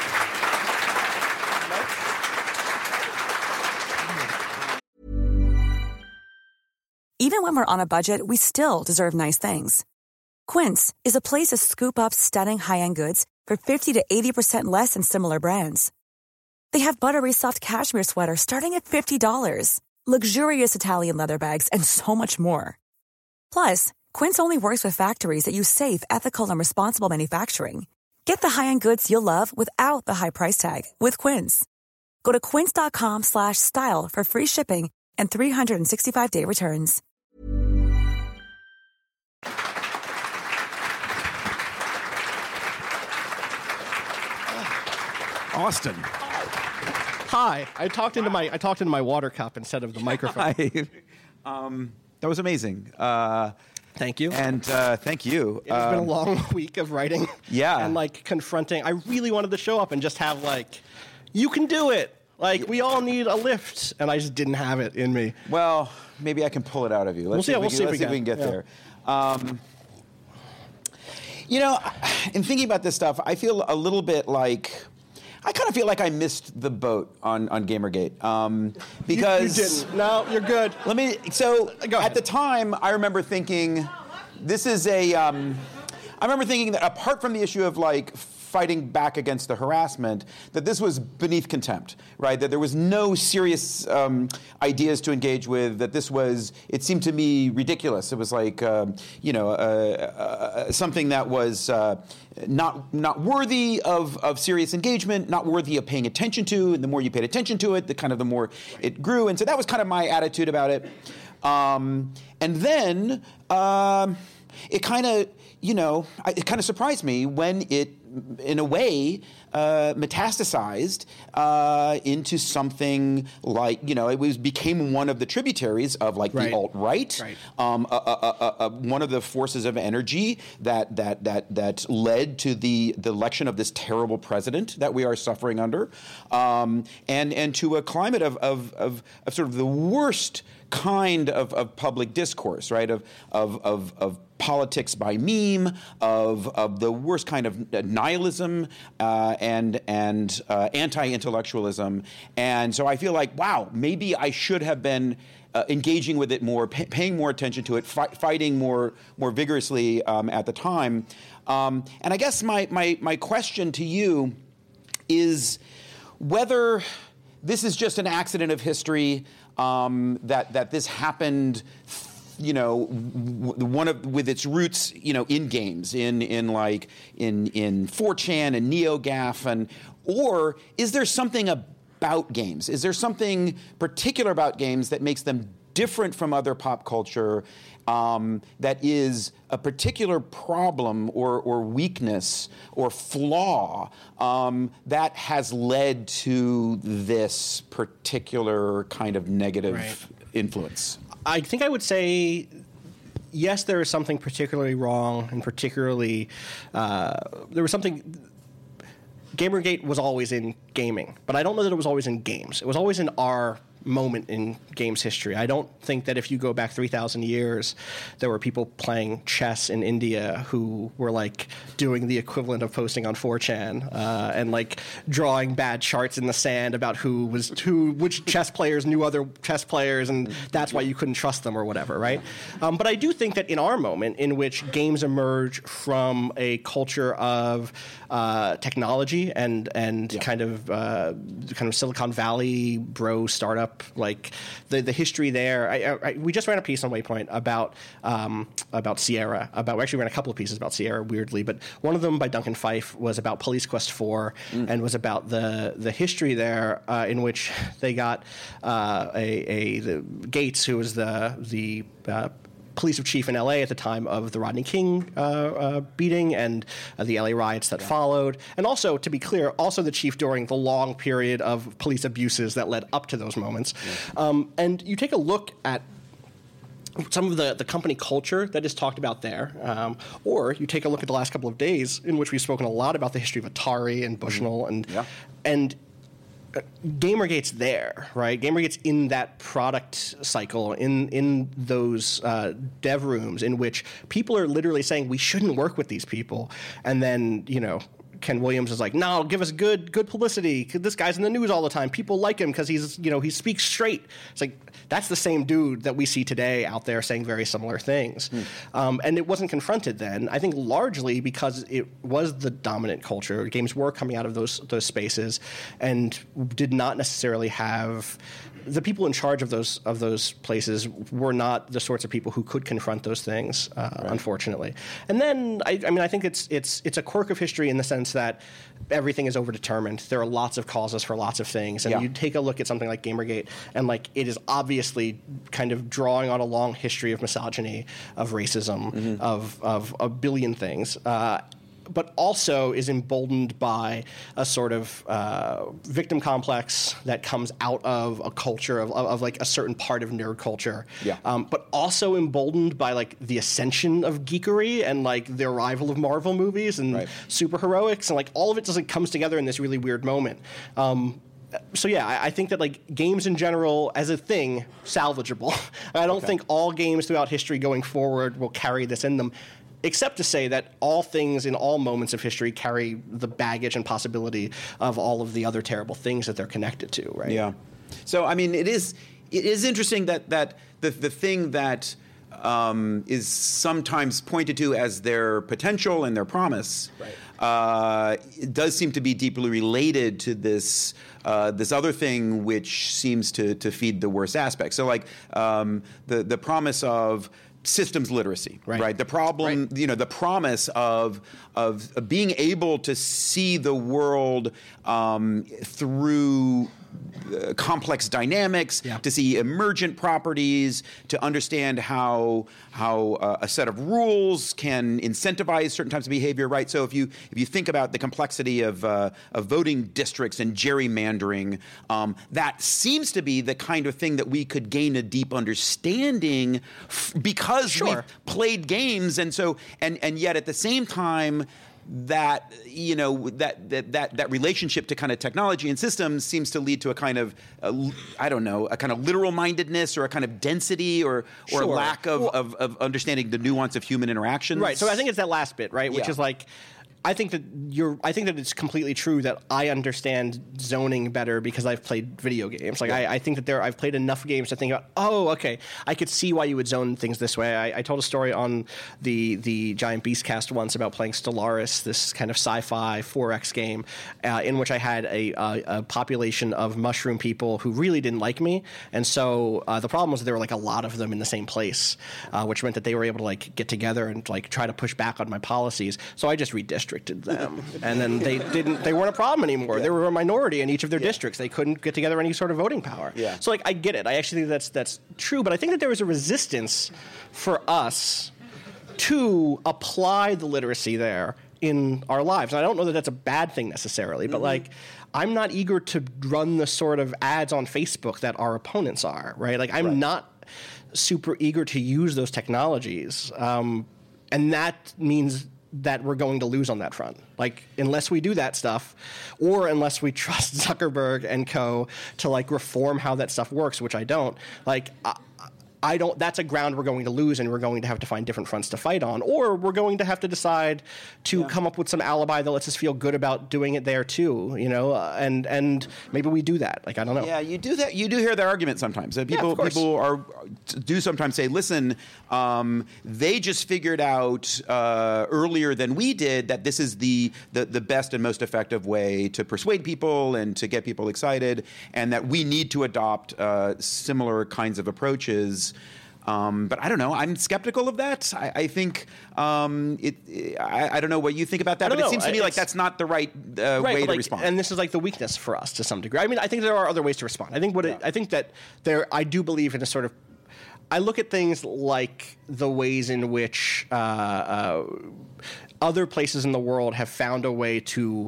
Even when we're on a budget, we still deserve nice things. Quince is a place to scoop up stunning high-end goods for fifty to eighty percent less than similar brands. They have buttery soft cashmere sweaters starting at fifty dollars, luxurious Italian leather bags, and so much more. Plus, Quince only works with factories that use safe, ethical, and responsible manufacturing. Get the high-end goods you'll love without the high price tag with Quince. Go to quince.com slash style for free shipping and three sixty-five day returns. Austin. Hi. I talked into my I talked into my water cup instead of the microphone. Hi. Um, that was amazing. Uh, Thank you. and uh, thank you. It's been a Um, long week of writing. Yeah. And like confronting. I really wanted to show up and just have like, you can do it. Like we all need a lift, and I just didn't have it in me. Well, maybe I can pull it out of you. Let's We'll see- if we'll can- see if let's we if we can can. get Yeah. there. Um, you know, in thinking about this stuff, I feel a little bit like I kind of feel like I missed the boat on on Gamergate um, because You, you didn't. No, you're good. Let me. So Go ahead. at the time, I remember thinking, this is a. Um, I remember thinking that apart from the issue of like fighting back against the harassment, that this was beneath contempt, right? That there was no serious um, ideas to engage with. That this was. It seemed to me ridiculous. It was like, um, you know, uh, uh, something that was. Uh, Not not worthy of, of serious engagement, not worthy of paying attention to, and the more you paid attention to it, the kind of the more it grew, and so that was kind of my attitude about it. Um, and then um, it kind of, you know, I, it kind of surprised me when it, in a way, uh, metastasized uh, into something like, you know, it was became one of the tributaries of like Right. the alt-right, Right. um, a, a, a, a, one of the forces of energy that that that that led to the, the election of this terrible president that we are suffering under, um, and and to a climate of of, of of sort of the worst kind of, of public discourse, right? Of of of, of politics by meme, of of the worst kind of nihilism uh, and and uh, anti-intellectualism, and so I feel like, wow, maybe I should have been uh, engaging with it more, pay, paying more attention to it, fi- fighting more more vigorously um, at the time. Um, and I guess my my my question to you is whether this is just an accident of history, um, that that this happened, you know, w- one of with its roots, you know, in games, in in like in in four chan and NeoGAF, and or is there something about games? Is there something particular about games that makes them different from other pop culture? Um, that is a particular problem or, or weakness or flaw um, that has led to this particular kind of negative Right. influence? I think I would say, yes, there is something particularly wrong and particularly, uh, there was something, Gamergate was always in gaming, but I don't know that it was always in games. It was always in our moment in games history. I don't think that if you go back three thousand years, there were people playing chess in India who were like doing the equivalent of posting on four chan uh, and like drawing bad charts in the sand about who was who, which chess players knew other chess players, and that's why you couldn't trust them or whatever, right? Um, but I do think that in our moment, in which games emerge from a culture of uh, technology and and Yeah. kind of uh, kind of Silicon Valley bro startup. Like the the history there, I, I, I, we just ran a piece on Waypoint about um, about Sierra. About we actually ran a couple of pieces about Sierra, weirdly, but one of them by Duncan Fife was about Police Quest four mm. and was about the the history there, uh, in which they got uh, a, a the Gates, who was the the uh, police chief in L A at the time of the Rodney King uh, uh, beating and uh, the L A riots that yeah. followed. And also, to be clear, also the chief during the long period of police abuses that led up to those moments. Yeah. Um, and you take a look at some of the, the company culture that is talked about there, um, or you take a look at the last couple of days in which we've spoken a lot about the history of Atari and Bushnell, and yeah. and Gamergate's there, right? Gamergate's in that product cycle, in in those uh, dev rooms in which people are literally saying we shouldn't work with these people, and then you know Ken Williams is like, no, give us good good publicity. This guy's in the news all the time. People like him because he's, you know, he speaks straight. It's like, that's the same dude that we see today out there saying very similar things. Mm. Um, and it wasn't confronted then, I think largely because it was the dominant culture. Games were coming out of those those spaces and did not necessarily have the people in charge of those of those places were not the sorts of people who could confront those things, uh, right. unfortunately. And then, I, I mean, I think it's it's it's a quirk of history in the sense that everything is overdetermined. There are lots of causes for lots of things, and yeah. you take a look at something like Gamergate, and like it is obviously kind of drawing on a long history of misogyny, of racism, mm-hmm. of of a billion things. Uh, but also is emboldened by a sort of uh, victim complex that comes out of a culture of, of, of like a certain part of nerd culture. Yeah. Um, but also emboldened by like the ascension of geekery and like the arrival of Marvel movies and right. superheroics, and like all of it just like comes together in this really weird moment. Um, So yeah, I, I think that like games in general as a thing, salvageable. I don't okay. think all games throughout history going forward will carry this in them. Except to say that all things in all moments of history carry the baggage and possibility of all of the other terrible things that they're connected to, right? Yeah. So, I mean, it is it is interesting that, that the, the thing that um, is sometimes pointed to as their potential and their promise right. uh, it does seem to be deeply related to this uh, this other thing which seems to, to feed the worst aspects. So, like, um, the, the promise of systems literacy, right? right? The problem, right. you know, the promise of, of of being able to see the world um, through uh, complex dynamics, yeah. to see emergent properties, to understand how how uh, a set of rules can incentivize certain types of behavior, right? So if you if you think about the complexity of uh, of voting districts and gerrymandering, um, that seems to be the kind of thing that we could gain a deep understanding f- because sure. we've played games, and so and and yet at the same time, that you know that that that, that relationship to kind of technology and systems seems to lead to a kind of uh, I don't know a kind of literal mindedness or a kind of density or or sure. lack of, well, of of understanding the nuance of human interactions. Right. So I think it's that last bit, right, which yeah. is like. I think that you're. I think that it's completely true that I understand zoning better because I've played video games. Like yeah. I, I think that there. I've played enough games to think about. Oh, okay. I could see why you would zone things this way. I, I told a story on the the Giant Beast Cast once about playing Stellaris, this kind of sci-fi four X game, uh, in which I had a, a, a population of mushroom people who really didn't like me, and so uh, the problem was that there were like a lot of them in the same place, uh, which meant that they were able to like get together and like try to push back on my policies. So I just redistricted them, and then they didn't. They weren't a problem anymore. Yeah. They were a minority in each of their yeah. districts. They couldn't get together any sort of voting power. Yeah. So, like, I get it. I actually think that's that's true. But I think that there is a resistance for us to apply the literacy there in our lives. And I don't know that that's a bad thing necessarily, but mm-hmm. like, I'm not eager to run the sort of ads on Facebook that our opponents are. Right. Like, I'm right. not super eager to use those technologies, um, and that means that we're going to lose on that front. Like, unless we do that stuff, or unless we trust Zuckerberg and co. to, like, reform how that stuff works, which I don't, like, I, I don't, that's a ground we're going to lose, and we're going to have to find different fronts to fight on, or we're going to have to decide to yeah. come up with some alibi that lets us feel good about doing it there too, you know, uh, and and maybe we do that. Like, I don't know. Yeah, you do that. You do hear that argument sometimes. Uh, people, yeah, people are do sometimes say, listen, um, they just figured out uh, earlier than we did that this is the, the the best and most effective way to persuade people and to get people excited, and that we need to adopt uh, similar kinds of approaches. Um, but I don't know. I'm skeptical of that. I, I think um, it. I, I don't know what you think about that. But it know. seems to me it's, like that's not the right, uh, right way to like, respond. And this is like the weakness for us to some degree. I mean, I think there are other ways to respond. I think what yeah. it, I think that there. I do believe in a sort of. I look at things like the ways in which uh, uh, other places in the world have found a way to.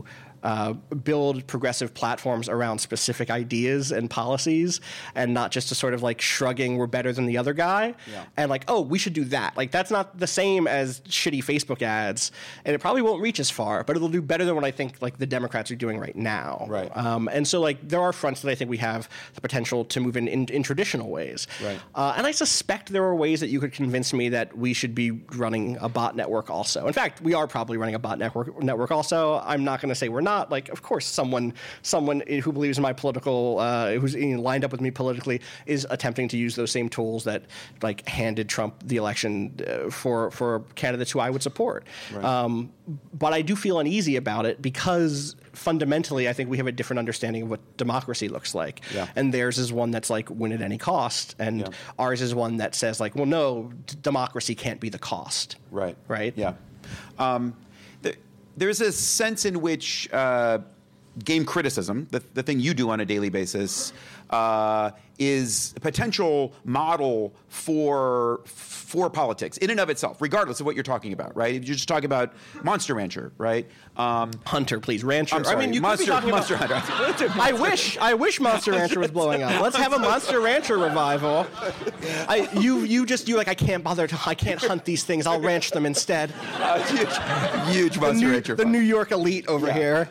uh, build progressive platforms around specific ideas and policies, and not just a sort of like shrugging we're better than the other guy, Yeah. and like, oh, we should do that. Like that's not the same as shitty Facebook ads, and it probably won't reach as far, but it'll do better than what I think like the Democrats are doing right now. Right. Um, and so like there are fronts that I think we have the potential to move in in, in traditional ways. Right. Uh, and I suspect there are ways that you could convince me that we should be running a bot network also. In fact, we are probably running a bot network network also. I'm not going to say we're not. Like, of course, someone someone who believes in my political, uh, who's you know, lined up with me politically, is attempting to use those same tools that like handed Trump the election uh, for for candidates who I would support. Right. Um, but I do feel uneasy about it because fundamentally, I think we have a different understanding of what democracy looks like. Yeah. And theirs is one that's like win at any cost, and Yeah. ours is one that says like, well, no, d- democracy can't be the cost. Right. Right. Yeah. Um, there, there's a sense in which uh, game criticism, the, the thing you do on a daily basis, uh, is a potential model for for politics in and of itself, regardless of what you're talking about, right? If you're just talking about Monster Rancher, right? Um, Hunter, please, Rancher. I'm sorry, I mean, you Monster, could be talking Monster about, Hunter. I wish, I wish Monster Rancher was blowing up. Let's have a Monster Rancher revival. I, you, you just, you like, I can't bother to, I can't hunt these things. I'll ranch them instead. Uh, huge, huge The Monster New, Rancher. the fan. New York elite over Yeah. here.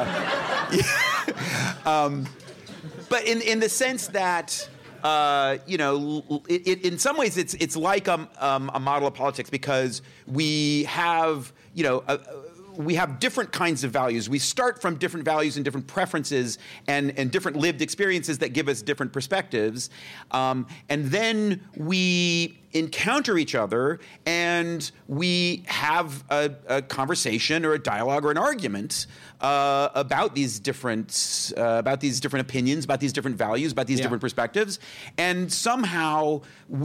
um, but in in the sense that. Uh, you know, it, it, in some ways, it's it's like a, um, a model of politics because we have, you know, a, we have different kinds of values. We start from different values and different preferences and, and different lived experiences that give us different perspectives. Um, and then we encounter each other and we have a, a conversation or a dialogue or an argument uh, about these different uh, about these different opinions, about these different values, about these Yeah. different perspectives. And somehow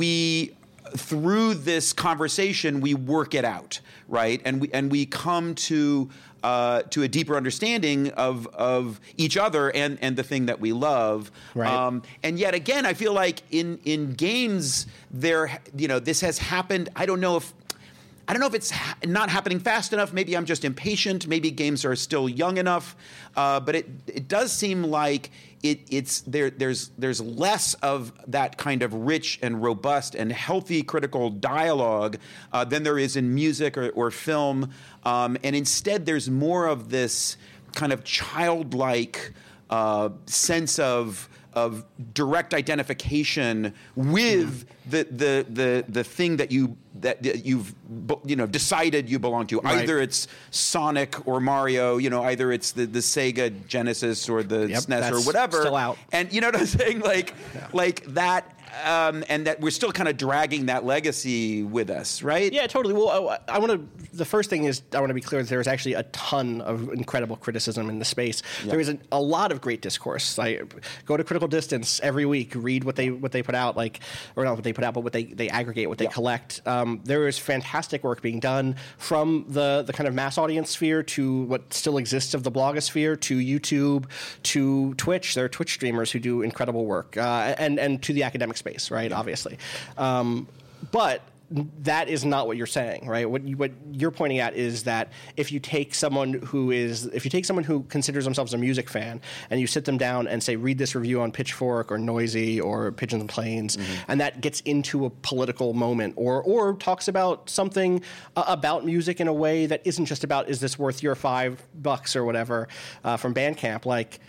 we through this conversation, we work it out, right? And we and we come to uh, to a deeper understanding of of each other and and the thing that we love. Right. Um, and yet again, I feel like in in games, there you know this has happened. I don't know if. I don't know if it's ha- not happening fast enough. Maybe I'm just impatient. Maybe games are still young enough. Uh, but it it does seem like it, it's there. There's there's less of that kind of rich and robust and healthy critical dialogue uh, than there is in music or, or film. Um, and instead, there's more of this kind of childlike uh, sense of. of direct identification with the, the the the thing that you that, that you've you know decided you belong to. Right. Either it's Sonic or Mario, you know, either it's the, the Sega Genesis or the Yep, S N E S or that's whatever. still out. And you know what I'm saying? Like like that. Um, and that we're still kind of dragging that legacy with us, right? Yeah, totally. Well, I, I want to. The first thing is I want to be clear that there is actually a ton of incredible criticism in the space. Yeah. There is a, a lot of great discourse. I go to Critical Distance every week, read what they what they put out, like or not what they put out, but what they, they aggregate, what they Yeah. collect. Um, there is fantastic work being done from the the kind of mass audience sphere to what still exists of the blogosphere to YouTube to Twitch. There are Twitch streamers who do incredible work, uh, and and to the academic space, right? Obviously, um, but that is not what you're saying, right? What you, what you're pointing at is that if you take someone who is, if you take someone who considers themselves a music fan, and you sit them down and say, read this review on Pitchfork or Noisy or Pigeons and Planes, mm-hmm. and that gets into a political moment, or or talks about something uh, about music in a way that isn't just about is this worth your five bucks or whatever uh, from Bandcamp, like.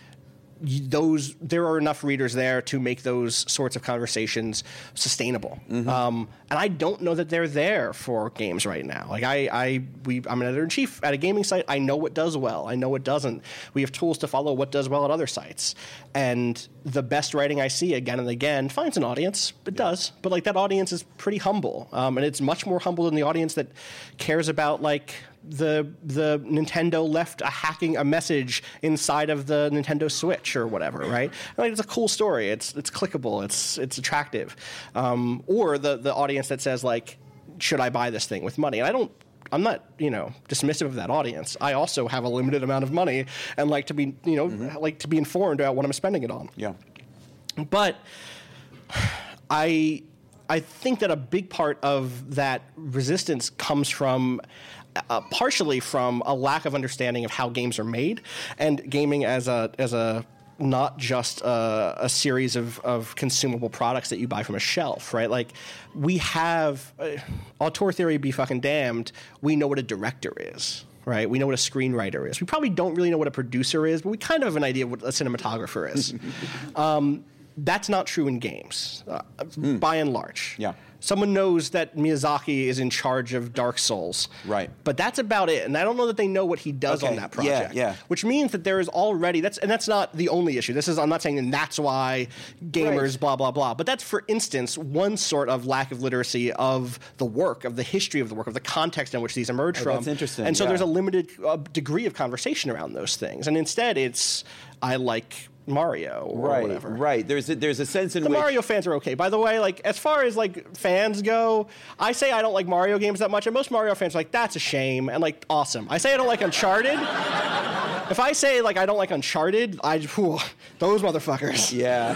Those there are enough readers there to make those sorts of conversations sustainable, mm-hmm. um, and I don't know that they're there for games right now. Like I, I, we, I'm an editor in chief at a gaming site. I know what does well. I know what doesn't. We have tools to follow what does well at other sites, and the best writing I see again and again finds an audience. It yeah. does, but like that audience is pretty humble, um, and it's much more humble than the audience that cares about like. The the Nintendo left a hacking a message inside of the Nintendo Switch or whatever, right? Like it's a cool story. It's it's clickable. It's it's attractive. Um, or the the audience that says like, should I buy this thing with money? And I don't. I'm not, you know, dismissive of that audience. I also have a limited amount of money and like to be, you know, mm-hmm. like to be informed about what I'm spending it on. Yeah. But I. I think that a big part of that resistance comes from uh, partially from a lack of understanding of how games are made and gaming as a as a not just a, a series of, of consumable products that you buy from a shelf, right? Like, we have uh, auteur theory be fucking damned. We know what a director is, right? We know what a screenwriter is. We probably don't really know what a producer is, but we kind of have an idea of what a cinematographer is. um, that's not true in games, uh, mm. by and large. Yeah. Someone knows that Miyazaki is in charge of Dark Souls. Right. But that's about it. And I don't know that they know what he does okay. on that project. Yeah, yeah. Which means that there is already, that's and that's not the only issue. This is, I'm not saying that that's why gamers, right. blah, blah, blah. But that's, for instance, one sort of lack of literacy of the work, of the history of the work, of the context in which these emerge oh, from. That's interesting. And so yeah. there's a limited uh, degree of conversation around those things. And instead, it's, I like Mario or right, whatever. Right, There's a, there's a sense in the which... The Mario fans are okay. By the way, like, as far as, like, fans go, I say I don't like Mario games that much, and most Mario fans are like, that's a shame, and, like, awesome. I say I don't like Uncharted. If I say, like, I don't like Uncharted, I... Whew, those motherfuckers. Yeah.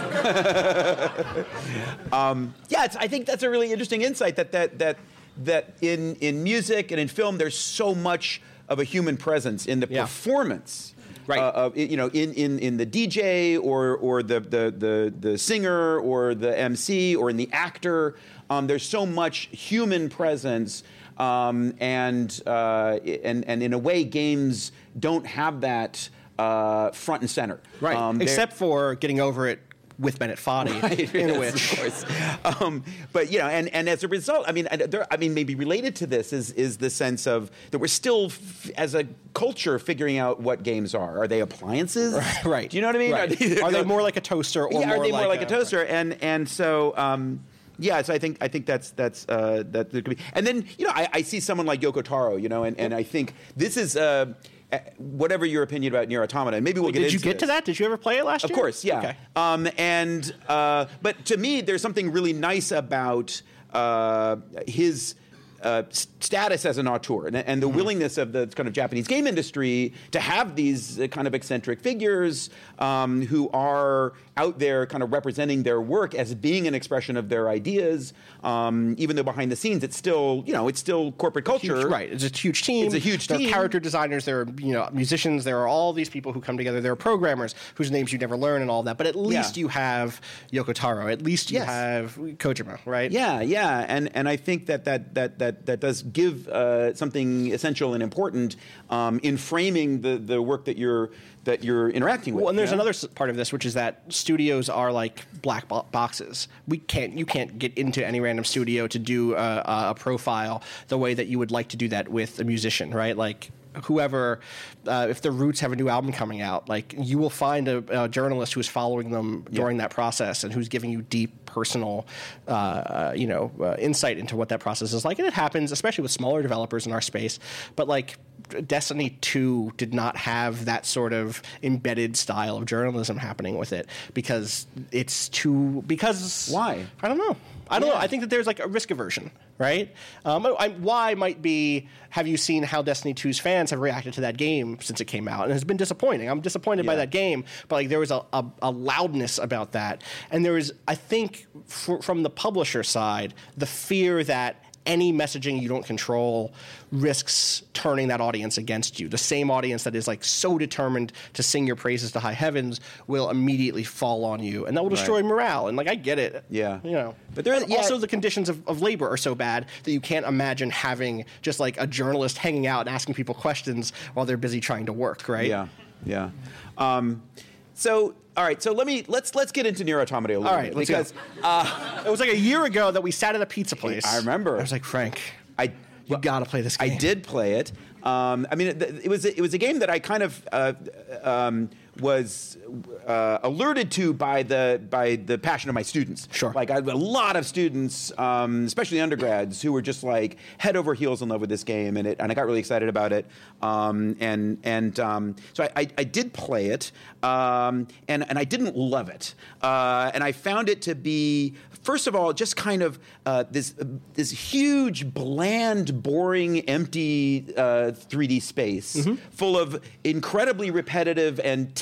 um, yeah, it's, I think that's a really interesting insight, that that that that in, in music and in film, there's so much of a human presence in the yeah. performance. Right. Uh, of, you know, in, in, in the D J or or the, the, the, the singer or the M C or in the actor. Um, there's so much human presence, um, and uh, and and in a way, games don't have that uh, front and center. Right. Um, Except for getting over it with Bennett Foddy, right, in yes, which, of course. Um, but you know, and, and as a result, I mean, there, I mean, maybe related to this is is the sense of that we're still, f- as a culture, figuring out what games are. Are they appliances? Right. right. Do you know what I mean? Right. Are, they, are they more like a toaster, or yeah, more are they like more like a, a toaster? Right. And and so. Um, Yeah, so I think I think that's that's uh, that there could be, and then you know I, I see someone like Yoko Taro, you know, and, and I think this is uh, whatever your opinion about Nier Automata, and maybe we'll Wait, get did into you get this. to that? Did you ever play it last Of year? Of course, yeah. Okay. Um, and uh, but to me, there's something really nice about uh, his. Uh, status as an auteur and, and the mm-hmm. willingness of the kind of Japanese game industry to have these uh, kind of eccentric figures um, who are out there kind of representing their work as being an expression of their ideas, um, even though behind the scenes it's still, you know, it's still corporate culture. Huge, right. It's a huge team. It's a huge there team. There are character designers, there are, you know, musicians, there are all these people who come together, there are programmers whose names you never learn and all that, but at least yeah. you have Yoko Taro, at least you yes. have Kojima, right? Yeah, yeah, and and I think that that that that, that does give Uh, something essential and important um, in framing the, the work that you're that you're interacting with. Well, and there's you know? another part of this, which is that studios are like black bo- boxes. We can't you can't get into any random studio to do a, a profile the way that you would like to do that with a musician, right? Like. Whoever, uh, if the Roots have a new album coming out, like you will find a, a journalist who is following them during yeah. that process and who's giving you deep personal, uh, you know, uh, insight into what that process is like. And it happens, especially with smaller developers in our space. But like Destiny two did not have that sort of embedded style of journalism happening with it because it's too because why I don't know. I don't yeah. know. I think that there's like a risk aversion, right? Um, I, why might be, have you seen how Destiny two's fans have reacted to that game since it came out? And it's been disappointing. I'm disappointed yeah. by that game, but like there was a, a, a loudness about that. And there was, I think, for, from the publisher side, the fear that any messaging you don't control risks turning that audience against you. The same audience that is like so determined to sing your praises to high heavens will immediately fall on you, and that will destroy right. morale. And like I get it, yeah, you know. But there, yeah. also the conditions of, of labor are so bad that you can't imagine having just like a journalist hanging out and asking people questions while they're busy trying to work, right? Yeah, yeah. Um, so. All right, so let me let's let's get into Nier Automata a little All right, bit let's because uh, it was like a year ago that we sat at a pizza place. I remember. I was like, Frank, I you gotta play this game. I did play it. Um, I mean, it, it was it was a game that I kind of uh, um, was uh, alerted to by the by the passion of my students. Sure. Like I had a lot of students, um, especially undergrads, who were just like head over heels in love with this game, and it and I got really excited about it. Um, and and um, so I, I, I did play it, um, and and I didn't love it, uh, and I found it to be. First of all, just kind of uh, this uh, this huge, bland, boring, empty uh, three D space, mm-hmm. full of incredibly repetitive and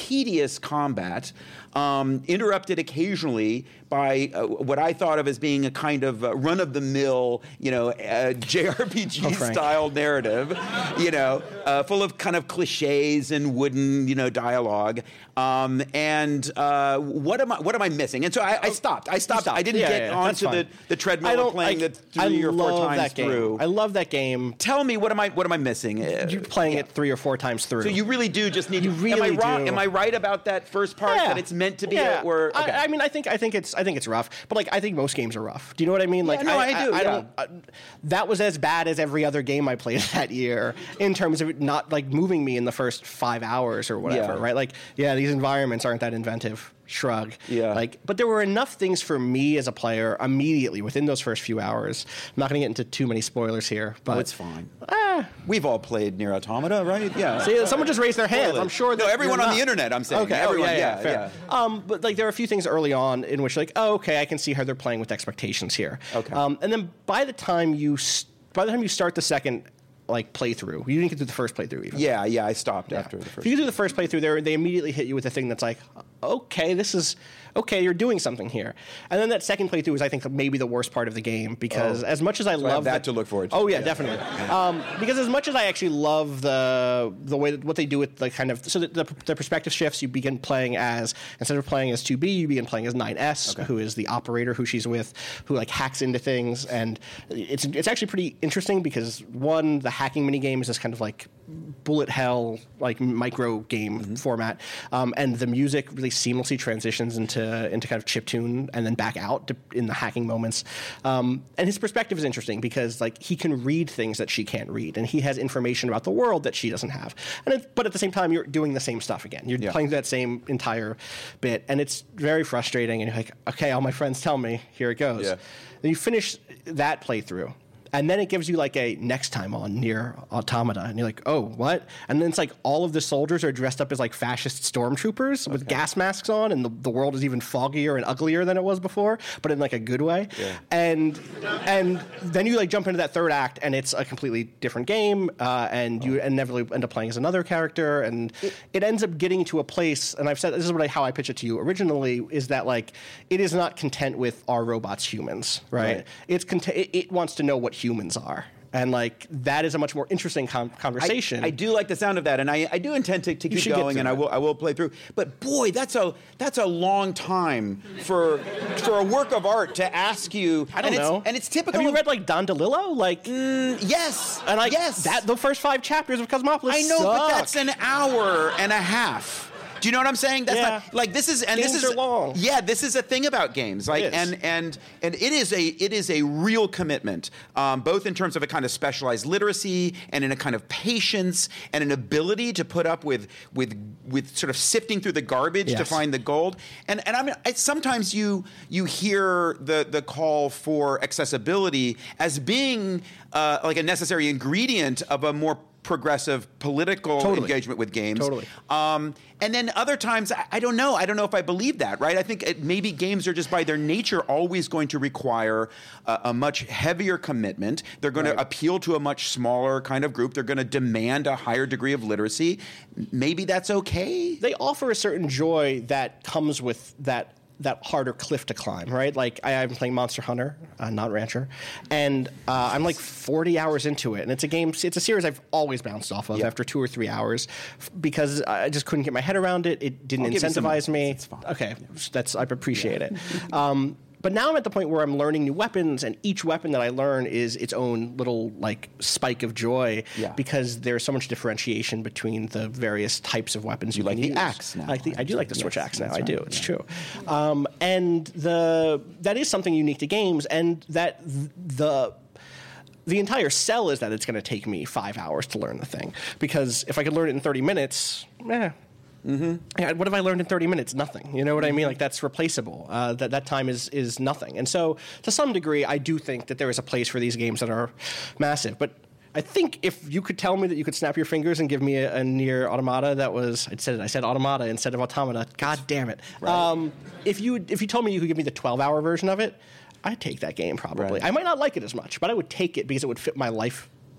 tedious combat, um, interrupted occasionally by uh, what I thought of as being a kind of uh, run-of-the-mill, you know, uh, J R P G-style narrative, you know, uh, full of kind of cliches and wooden, you know, dialogue. Um, and uh, what am I? What am I missing? And so I, I stopped. I stopped. stopped. I didn't Yeah, get yeah, onto that's the, fine. the treadmill I of don't playing I, it three I or four love times that game. through. I love that game. Tell me, what am I? What am I missing? You're playing it three or four times through. So you really do just need. You to, really am I wrong? do. Am I right about that first part Yeah. that it's meant to be? Yeah. A, or okay. I, I mean, I think I think it's I think it's rough, but like I think most games are rough. Do you know what I mean? Like, Yeah, no, I do, I, yeah. don't. Uh, that was as bad as every other game I played that year in terms of it not like moving me in the first five hours or whatever. Yeah. Right? Like, yeah, these environments aren't that inventive. Shrug. Yeah. Like, but there were enough things for me as a player immediately within those first few hours. I'm not going to get into too many spoilers here, but Oh, it's fine. Ah, We've all played Nier Automata, right? Yeah. see, someone just raised their hands. Totally. I'm sure. No, that everyone you're on not. the internet, I'm saying. Okay, Everyone, oh, yeah, yeah, yeah, fair. Um, but like there are a few things early on in which like, oh, okay, I can see how they're playing with expectations here. Okay. Um, and then by the time you st- by the time you start the second like playthrough, you didn't get through the first playthrough even. Yeah, yeah, I stopped after the If first. you do the first playthrough, there they immediately hit you with a thing that's like, okay, this is okay, you're doing something here. And then that second playthrough is, I think, maybe the worst part of the game because Oh. as much as I So I have love that to look forward to. Oh yeah, Yeah. definitely. Um, because as much as I actually love the the way that what they do with the kind of so the, the, the perspective shifts, you begin playing as instead of playing as two B, you begin playing as nine S, who is the operator who she's with, who like hacks into things, and it's it's actually pretty interesting because one, the hacking minigame is this kind of like bullet hell like micro game Mm-hmm. format, um, and the music really seamlessly transitions into into kind of chiptune and then back out to, in the hacking moments. Um, and his perspective is interesting because like he can read things that she can't read, and he has information about the world that she doesn't have. And it, but at the same time, you're doing the same stuff again. You're Yeah. playing that same entire bit, and it's very frustrating. And you're like, okay, all my friends tell me, here it goes. Yeah. Then you finish that playthrough. And then it gives you like a next time on Nier Automata, and you're like, oh, what? And then it's like all of the soldiers are dressed up as like fascist stormtroopers with gas masks on, and the, the world is even foggier and uglier than it was before, but in like a good way. Yeah. And and then you like jump into that third act, and it's a completely different game, uh, and you inevitably end up playing as another character, and it, it ends up getting to a place. And I've said this is what I, how I pitch it to you originally is that like it is not content with our robots humans, right? Right. It's cont- it, it wants to know what humans are. And like that is a much more interesting com- conversation. I, I do like the sound of that, and I, I do intend to, to keep should get going, through and I it. will I will play through. But boy, that's a that's a long time for for a work of art to ask you. I don't and know. It's, and it's typical. Have you of, read like Don DeLillo? Like yes, and like yes. that the first five chapters of Cosmopolis. I know, but suck. that's an hour and a half. Do you know what I'm saying? That's Yeah. not, like this is and Games this is are long. Yeah, this is a thing about games. Like It is. and and and it is a it is a real commitment, um, both in terms of a kind of specialized literacy and in a kind of patience and an ability to put up with with with sort of sifting through the garbage to Yes. find the gold. And and I mean, I, sometimes you you hear the the call for accessibility as being uh, like a necessary ingredient of a more progressive political Totally. engagement with games. Totally. Um, and then other times, I, I don't know. I don't know if I believe that, right? I think it, maybe games are just by their nature always going to require a, a much heavier commitment. They're going Right. to appeal to a much smaller kind of group. They're going to demand a higher degree of literacy. Maybe that's okay. They offer a certain joy that comes with that that harder cliff to climb, right? Like I, I'm playing Monster Hunter, uh, not Rancher, and uh, I'm like forty hours into it, and it's a game. It's a series I've always bounced off of Yeah. after two or three hours f- because I just couldn't get my head around it. It didn't I'll give you some incentivize me. It's fine. Okay, that's I appreciate it. Um, But now I'm at the point where I'm learning new weapons, and each weapon that I learn is its own little like spike of joy Yeah. because there's so much differentiation between the various types of weapons you, You like can the use. axe now, I, like the, I do like the Yes, Switch axe now. that's I do. right, It's yeah. true. Um, and the that is something unique to games, and that th- the. The entire sell is that it's going to take me five hours to learn the thing. Because if I could learn it in thirty minutes, eh. Mm-hmm. Yeah, what have I learned in thirty minutes? Nothing. You know what I mean? Like that's replaceable. Uh, that that time is is nothing. And so, to some degree, I do think that there is a place for these games that are massive. But I think if you could tell me that you could snap your fingers and give me a, a Nier Automata that was, I said it, I said Automata instead of Automata. God damn it! Um, if you if you told me you could give me the twelve-hour version of it, I'd take that game probably. Right. I might not like it as much, but I would take it because it would fit my life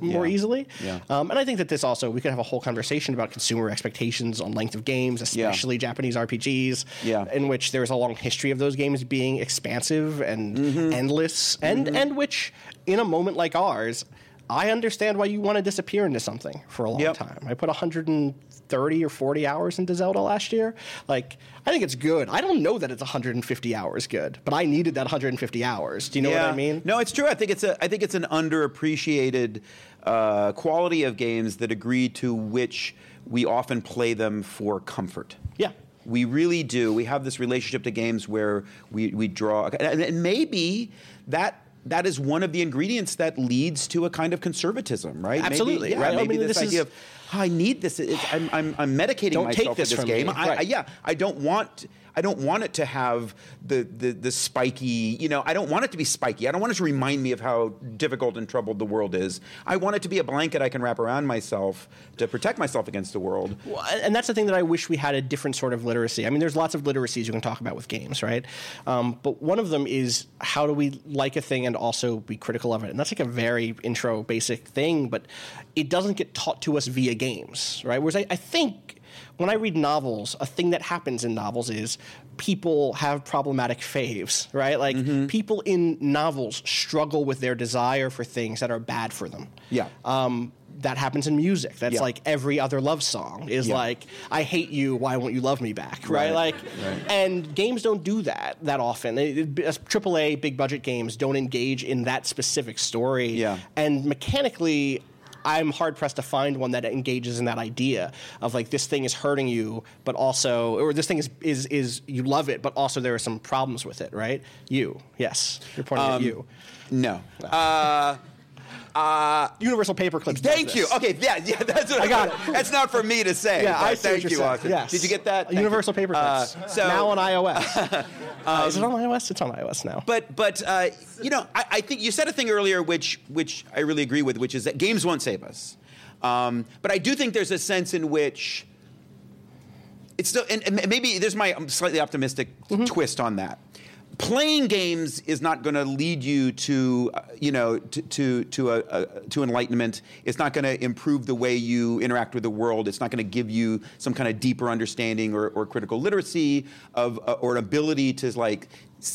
more Yeah. easily. Yeah. Um, and I think that this also, we could have a whole conversation about consumer expectations on length of games, especially Japanese R P Gs, Yeah. in which there's a long history of those games being expansive and Mm-hmm. endless, and, and which, in a moment like ours, I understand why you want to disappear into something for a long Yep. time. I put one hundred thirty or forty hours into Zelda last year. Like, I think it's good. I don't know that it's one hundred fifty hours good, but I needed that one hundred fifty hours. Do you know yeah. what I mean? No, it's true. I think it's a I think it's an underappreciated uh, quality of games that agree to which we often play them for comfort. Yeah. We really do. We have this relationship to games where we, we draw, and, and maybe that that is one of the ingredients that leads to a kind of conservatism, right? Absolutely, Maybe, yeah, right? I maybe mean, this, this idea is- of oh, I need this. It's, I'm, I'm, I'm medicating Don't take myself this for this from game. me. I, Right. I, yeah, I don't want. I don't want it to have the, the the spiky. You know, I don't want it to be spiky. I don't want it to remind me of how difficult and troubled the world is. I want it to be a blanket I can wrap around myself to protect myself against the world. Well, and that's the thing that I wish we had a different sort of literacy. I mean, there's lots of literacies you can talk about with games, right? Um, but one of them is how do we like a thing and also be critical of it? And that's like a very intro, basic thing, but it doesn't get taught to us via games, right? Whereas I, I think when I read novels, a thing that happens in novels is people have problematic faves, right? Like Mm-hmm. people in novels struggle with their desire for things that are bad for them. Yeah. Um, that happens in music. That's Yeah. like every other love song is Yeah. like, I hate you, why won't you love me back, right? Right, Like, right. and games don't do that that often. They- it- triple A, big budget games don't engage in that specific story. Yeah. And mechanically, I'm hard pressed to find one that engages in that idea of like this thing is hurting you, but also, or this thing is is is you love it, but also there are some problems with it, right? You, yes, you're pointing Um, at you. No. Uh, uh, Universal Paperclips. does Thank this. you. Okay, yeah, yeah, that's what I got it. That's not for me to say. Yeah, but I see thank what you, you're saying. Austin. Yes. Did you get that? Thank Universal you. Paperclips. Uh, so now on iOS. uh, is it on iOS? It's on iOS now. But but uh, you know, I, I think you said a thing earlier, which which I really agree with, which is that games won't save us. Um, but I do think there's a sense in which it's still, and, and maybe there's my slightly optimistic Mm-hmm. twist on that. Playing games is not going to lead you to, uh, you know, to to to, a, a, to enlightenment. It's not going to improve the way you interact with the world. It's not going to give you some kind of deeper understanding or, or critical literacy of uh, or an ability to like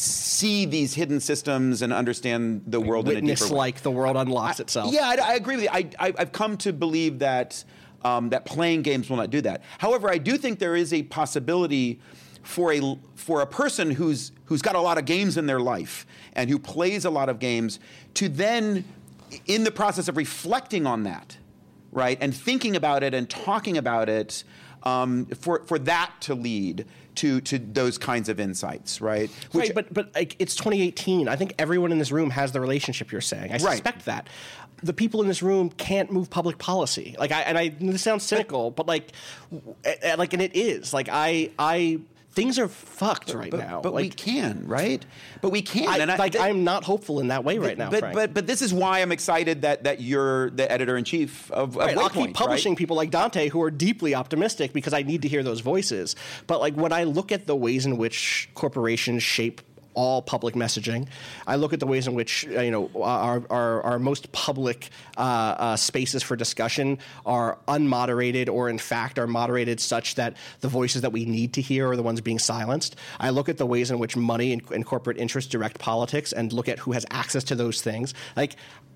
see these hidden systems and understand the world in a Witness deeper way. like the world unlocks itself. Yeah, I, I agree with you. I, I, I've come to believe that um, that playing games will not do that. However, I do think there is a possibility for a for a person who's who's got a lot of games in their life and who plays a lot of games to then, in the process of reflecting on that, right, and thinking about it and talking about it, um, for for that to lead to to those kinds of insights, right? Which- right, but but like, it's twenty eighteen. I think everyone in this room has the relationship you're saying. I Right. suspect that. The people in this room can't move public policy. Like I and I this sounds cynical, but like w- uh, like and it is. Like I I things are fucked right but, now. But like, we can, right? But we can. I, and I, like th- I'm not hopeful in that way right now. But Frank. but but this is why I'm excited that that you're the editor in chief of, of Right, I'll Waypoint, keep publishing right? people like Dante who are deeply optimistic because I need to hear those voices. But like when I look at the ways in which corporations shape all public messaging, I look at the ways in which uh, you know our our, our most public uh, uh, spaces for discussion are unmoderated, or in fact are moderated such that the voices that we need to hear are the ones being silenced. I look at the ways in which money and, and corporate interests direct politics, and look at who has access to those things. Like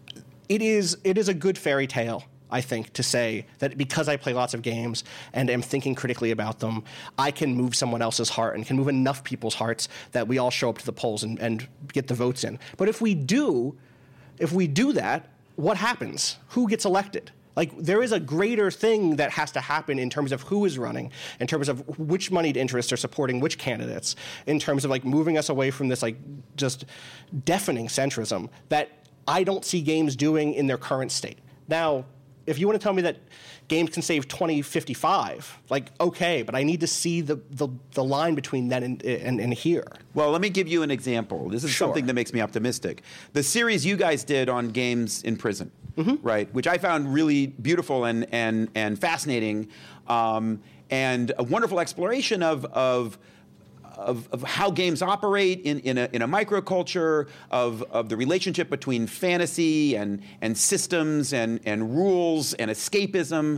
it is it is a good fairy tale, I think, to say that because I play lots of games and am thinking critically about them, I can move someone else's heart and can move enough people's hearts that we all show up to the polls and, and get the votes in. But if we do, if we do that, what happens? Who gets elected? Like, there is a greater thing that has to happen in terms of who is running, in terms of which moneyed interests are supporting which candidates, in terms of, like, moving us away from this, like, just deafening centrism that I don't see games doing in their current state. Now, if you want to tell me that games can save twenty fifty-five, like, okay, but I need to see the, the, the line between then and, and, and here. Well, let me give you an example. This is Sure. something that makes me optimistic. The series you guys did on games in prison, Mm-hmm. right, which I found really beautiful and and and fascinating, um, and a wonderful exploration of of of, of how games operate in, in a in a microculture, of of the relationship between fantasy and and systems and and rules and escapism,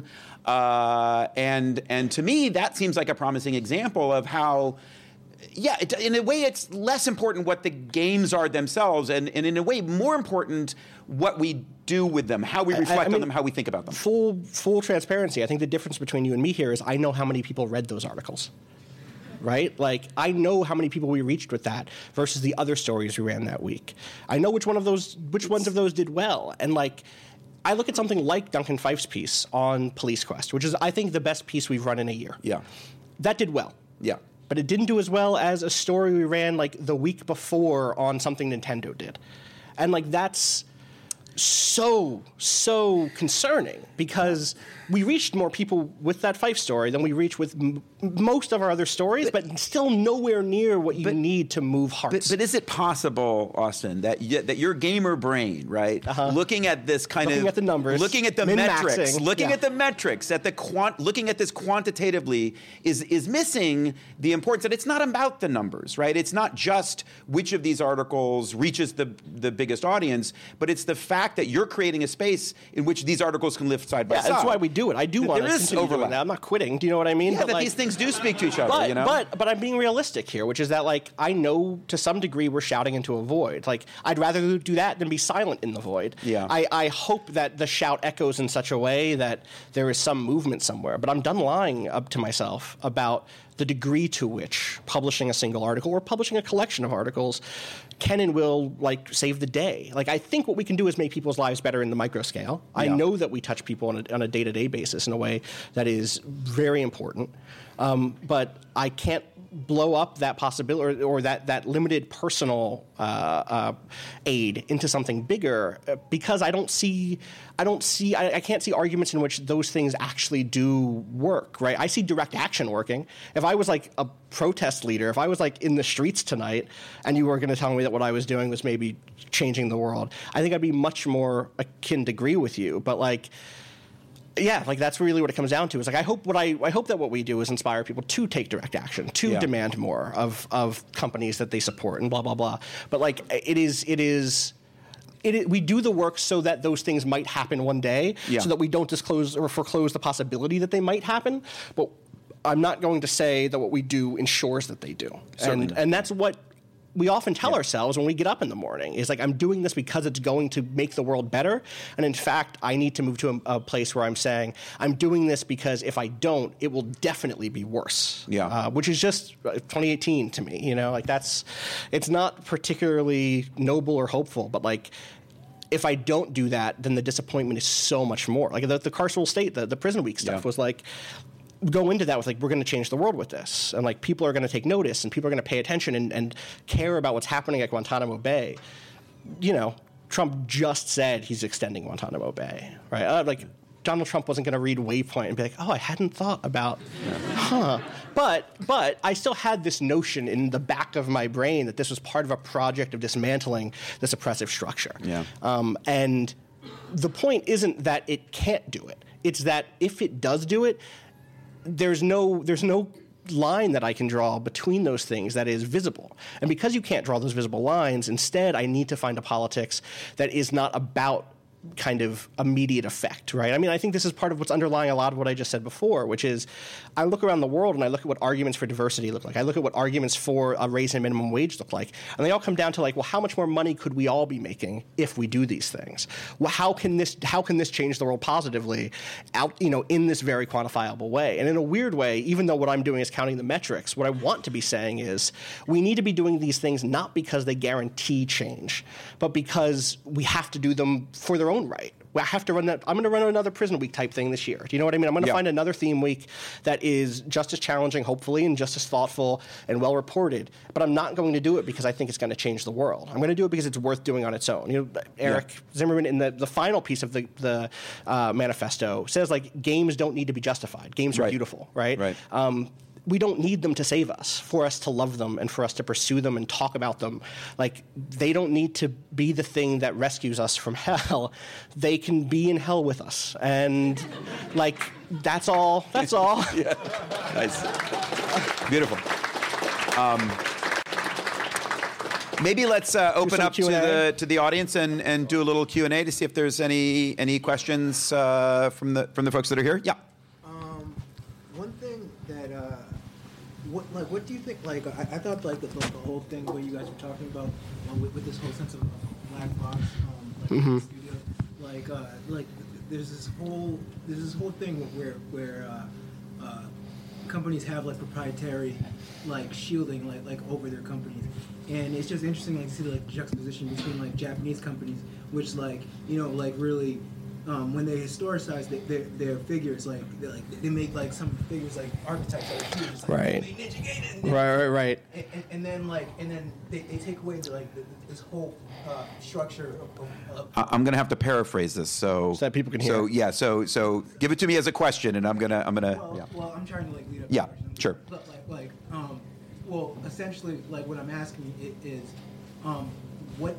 uh, and and to me that seems like a promising example of how. Yeah, it, in a way, it's less important what the games are themselves, and, and in a way, more important what we do with them, how we reflect I, I mean, on them, how we think about them. Full, full transparency. I think the difference between you and me here is I know how many people read those articles, right? Like, I know how many people we reached with that versus the other stories we ran that week. I know which one of those, which ones of those did well, and like. I look at something like Duncan Fife's piece on Police Quest, which is, I think, the best piece we've run in a year. Yeah, that did well. Yeah. But it didn't do as well as a story we ran like the week before on something Nintendo did. And like that's so, so concerning because we reached more people with that Fife story than we reached with m- most of our other stories, but, but still nowhere near what you but, need to move hearts. But, but is it possible, Austin, that you, that your gamer brain, right, uh-huh. looking at this kind looking of... Looking at the numbers. Looking at the metrics. Min-maxing, looking yeah. at the metrics, at the quant, looking at this quantitatively is, is missing the importance that it's not about the numbers, right? It's not just which of these articles reaches the, the biggest audience, but it's the fact that you're creating a space in which these articles can live side by yeah, side. That's why we do it. I do want there to is continue overlap. doing that. I'm not quitting. Do you know what I mean? Yeah, but that like, these things do speak to each other, but, you know? But, but I'm being realistic here, which is that, like, I know to some degree we're shouting into a void. Like, I'd rather do that than be silent in the void. Yeah. I, I hope that the shout echoes in such a way that there is some movement somewhere. But I'm done lying up to myself about the degree to which publishing a single article or publishing a collection of articles can and will, like, save the day. Like, I think what we can do is make people's lives better in the micro scale. Yeah. I know that we touch people on a, on a day-to-day basis in a way that is very important. Um, but I can't blow up that possibility or, or that, that limited personal uh, uh, aid into something bigger because I don't see I don't see I, I can't see arguments in which those things actually do work, right? I see direct action working. If I was like a protest leader, if I was like in the streets tonight and you were going to tell me that what I was doing was maybe changing the world, I think I'd be much more akin to agree with you. But like yeah, like that's really what it comes down to. Is like I hope what I I hope that what we do is inspire people to take direct action, to yeah. demand more of of companies that they support, and blah blah blah. But like it is it is. It, we do the work so that those things might happen one day, yeah. so that we don't disclose or foreclose the possibility that they might happen. But I'm not going to say that what we do ensures that they do, Certainly and not. and that's what we often tell yeah. ourselves when we get up in the morning is like, I'm doing this because it's going to make the world better. And in fact, I need to move to a, a place where I'm saying, I'm doing this because if I don't, it will definitely be worse. Yeah. Uh, which is just twenty eighteen to me, you know, like that's, it's not particularly noble or hopeful, but like, if I don't do that, then the disappointment is so much more. Like the, the carceral state, the, the prison week stuff yeah. was like, go into that with like, we're going to change the world with this. And like people are going to take notice and people are going to pay attention and, and care about what's happening at Guantanamo Bay. You know, Trump just said he's extending Guantanamo Bay, right? Uh, like Donald Trump wasn't going to read Waypoint and be like, oh, I hadn't thought about, huh. But, but I still had this notion in the back of my brain that this was part of a project of dismantling this oppressive structure. Yeah. Um, and the point isn't that it can't do it. It's that if it does do it, there's no there's no line that I can draw between those things that is visible. And because you can't draw those visible lines, instead I need to find a politics that is not about kind of immediate effect, right? I mean, I think this is part of what's underlying a lot of what I just said before, which is I look around the world and I look at what arguments for diversity look like. I look at what arguments for a raise in minimum wage look like. And they all come down to like, well, how much more money could we all be making if we do these things? Well, how can this how can this change the world positively out, you know, in this very quantifiable way? And in a weird way, even though what I'm doing is counting the metrics, what I want to be saying is we need to be doing these things not because they guarantee change, but because we have to do them for their own right. I have to run that. I'm going to run another prison week type thing this year. Do you know what I mean? I'm going to yeah. find another theme week that is just as challenging, hopefully, and just as thoughtful and well reported. But I'm not going to do it because I think it's going to change the world. I'm going to do it because it's worth doing on its own. You know, Eric yeah. Zimmerman in the, the final piece of the the uh, manifesto says like games don't need to be justified. Games are right. beautiful, right? Right. Um, we don't need them to save us, for us to love them and for us to pursue them and talk about them. Like, they don't need to be the thing that rescues us from hell. They can be in hell with us. And, like, that's all. That's all. yeah. Nice. Beautiful. Um, maybe let's uh, open up to Q and A. the to the audience and, and do a little Q and A to see if there's any any questions uh, from the from the folks that are here. Yeah. Um, one thing that uh, what like what do you think? Like I, I thought like the, the whole thing where you guys were talking about uh, with, with this whole sense of black box, um, like Mhm. the studio, like uh, like there's this whole there's this whole thing where where uh, uh, companies have like proprietary like shielding like like over their companies, and it's just interesting like to see like the juxtaposition between like Japanese companies, which like you know like really um, when they historicize the, their their figures, like they like they make like some figures like archetypes that are huge, just, like, Right. "Oh, they Ninja Gaiden," and then- Right, right, right. And, and, and then like and then they, they take away the, like the, this whole uh, structure of, of, of I- I'm going to have to paraphrase this so, So that people can So hear. yeah, so so give it to me as a question, and I'm gonna I'm gonna. Well, yeah. well, I'm trying to like lead up. Yeah, to the question. sure. But like, like, um, well, essentially, like, what I'm asking i- is, um, what,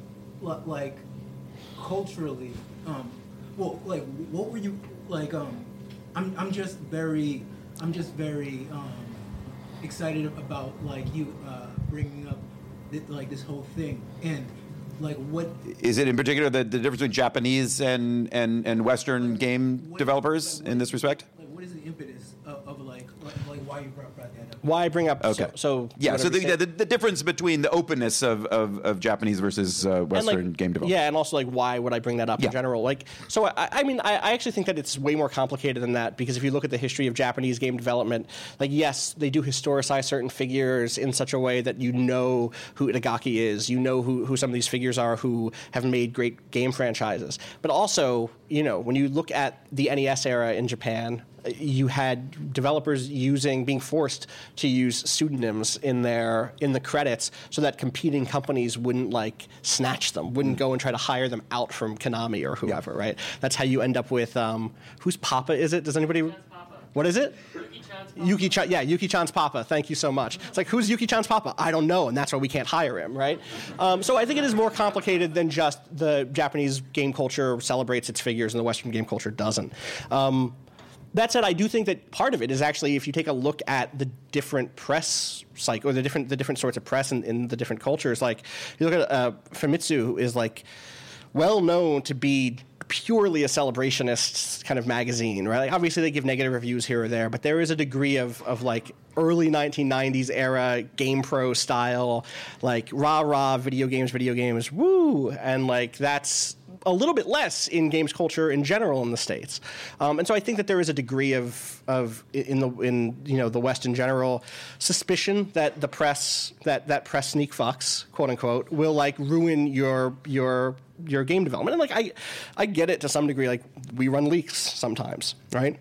li- like, culturally, um, well, like, what were you like? Um, I'm, I'm just very, I'm just very um, excited about like you uh, bringing up th- like this whole thing and like what. Is it in particular the, the difference between Japanese and, and, and Western game what- developers like, what- in this respect? Like, what is the impetus of, of like, like, like, why you brought, brought that up? Why bring up? Okay. So, so yeah, so whatever the, you say. the, the difference between the openness of, of, of Japanese versus uh, And, Western like, game development. Yeah, and also like why would I bring that up Yeah. in general? Like, so I, I mean, I, I actually think that it's way more complicated than that because if you look at the history of Japanese game development, like yes, they do historicize certain figures in such a way that you know who Itagaki is, you know who, who some of these figures are who have made great game franchises, but also you know when you look at the N E S era in Japan. You had developers using, being forced to use pseudonyms in their in the credits, so that competing companies wouldn't like snatch them, wouldn't go and try to hire them out from Konami or whoever. Right? That's how you end up with um, whose Papa is it? Does anybody? What is it? Yuki Chan, yeah, Yuki Chan's Papa. Thank you so much. It's like, who's Yuki Chan's Papa? I don't know, and that's why we can't hire him, right? Um, so I think it is more complicated than just the Japanese game culture celebrates its figures and the Western game culture doesn't. Um, That said, I do think that part of it is actually if you take a look at the different press cycle, or the different the different sorts of press in, in the different cultures. Like you look at uh, Famitsu, who is like well known to be purely a celebrationist kind of magazine, right? Like obviously they give negative reviews here or there, but there is a degree of of like early nineteen nineties era GamePro style, like rah rah video games, video games, woo, and like that's a little bit less in games culture in general in the States, um, and so I think that there is a degree of of in the in you know the West in general suspicion that the press that that press sneak fucks quote unquote will like ruin your your your game development, and like I I get it to some degree. Like we run leaks sometimes, right?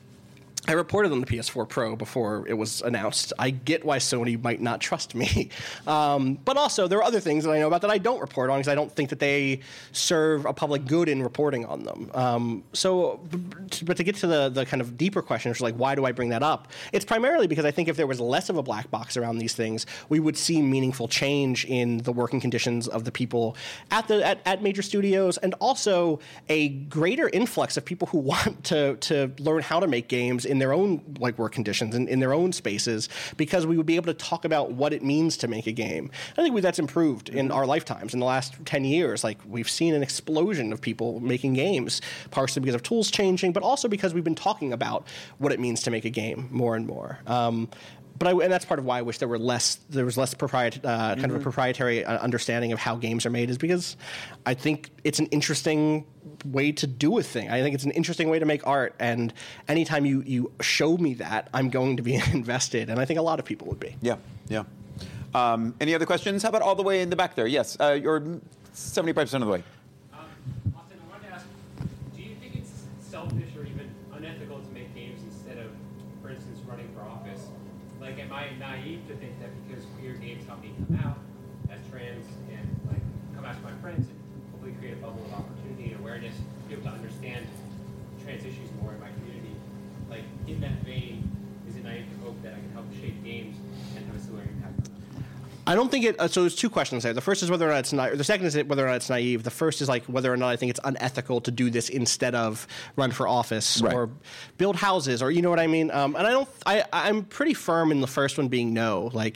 I reported on the P S four Pro before it was announced. I get why Sony might not trust me. Um, but also, there are other things that I know about that I don't report on because I don't think that they serve a public good in reporting on them. Um, so, but to get to the, the kind of deeper question, which is like, why do I bring that up? It's primarily because I think if there was less of a black box around these things, we would see meaningful change in the working conditions of the people at, the, at, at major studios, and also a greater influx of people who want to, to learn how to make games in their own like work conditions and in their own spaces, because we would be able to talk about what it means to make a game. I think we, that's improved in our lifetimes. In the last ten years, like we've seen an explosion of people making games, partially because of tools changing, but also because we've been talking about what it means to make a game more and more. Um, But I, and that's part of why I wish there were less. There was less propriet, uh, kind of a proprietary uh, understanding of how games are made, is because I think it's an interesting way to do a thing. I think it's an interesting way to make art, and anytime you you show me that, I'm going to be invested, and I think a lot of people would be. Yeah, yeah. Um, any other questions? How about all the way in the back there? Yes, uh, you're seventy-five percent of the way. Um, Austin, I wanted to ask, do you think it's selfish or even unethical to make games instead of, for instance, running for office? Like, am I naive to think that because queer games help me come out as trans and like come out to my friends and hopefully create a bubble of opportunity and awareness, be able to understand trans issues more in my community? Like, in that vein, is it naive to hope that I can help shape games and have a similar impact on them? I don't think it. Uh, so there's two questions there. The first is whether or not it's naive. The second is whether or not it's naive. The first is like whether or not I think it's unethical to do this instead of run for office Right. or build houses, or you know what I mean. Um, and I don't. I I'm pretty firm in the first one being no. Like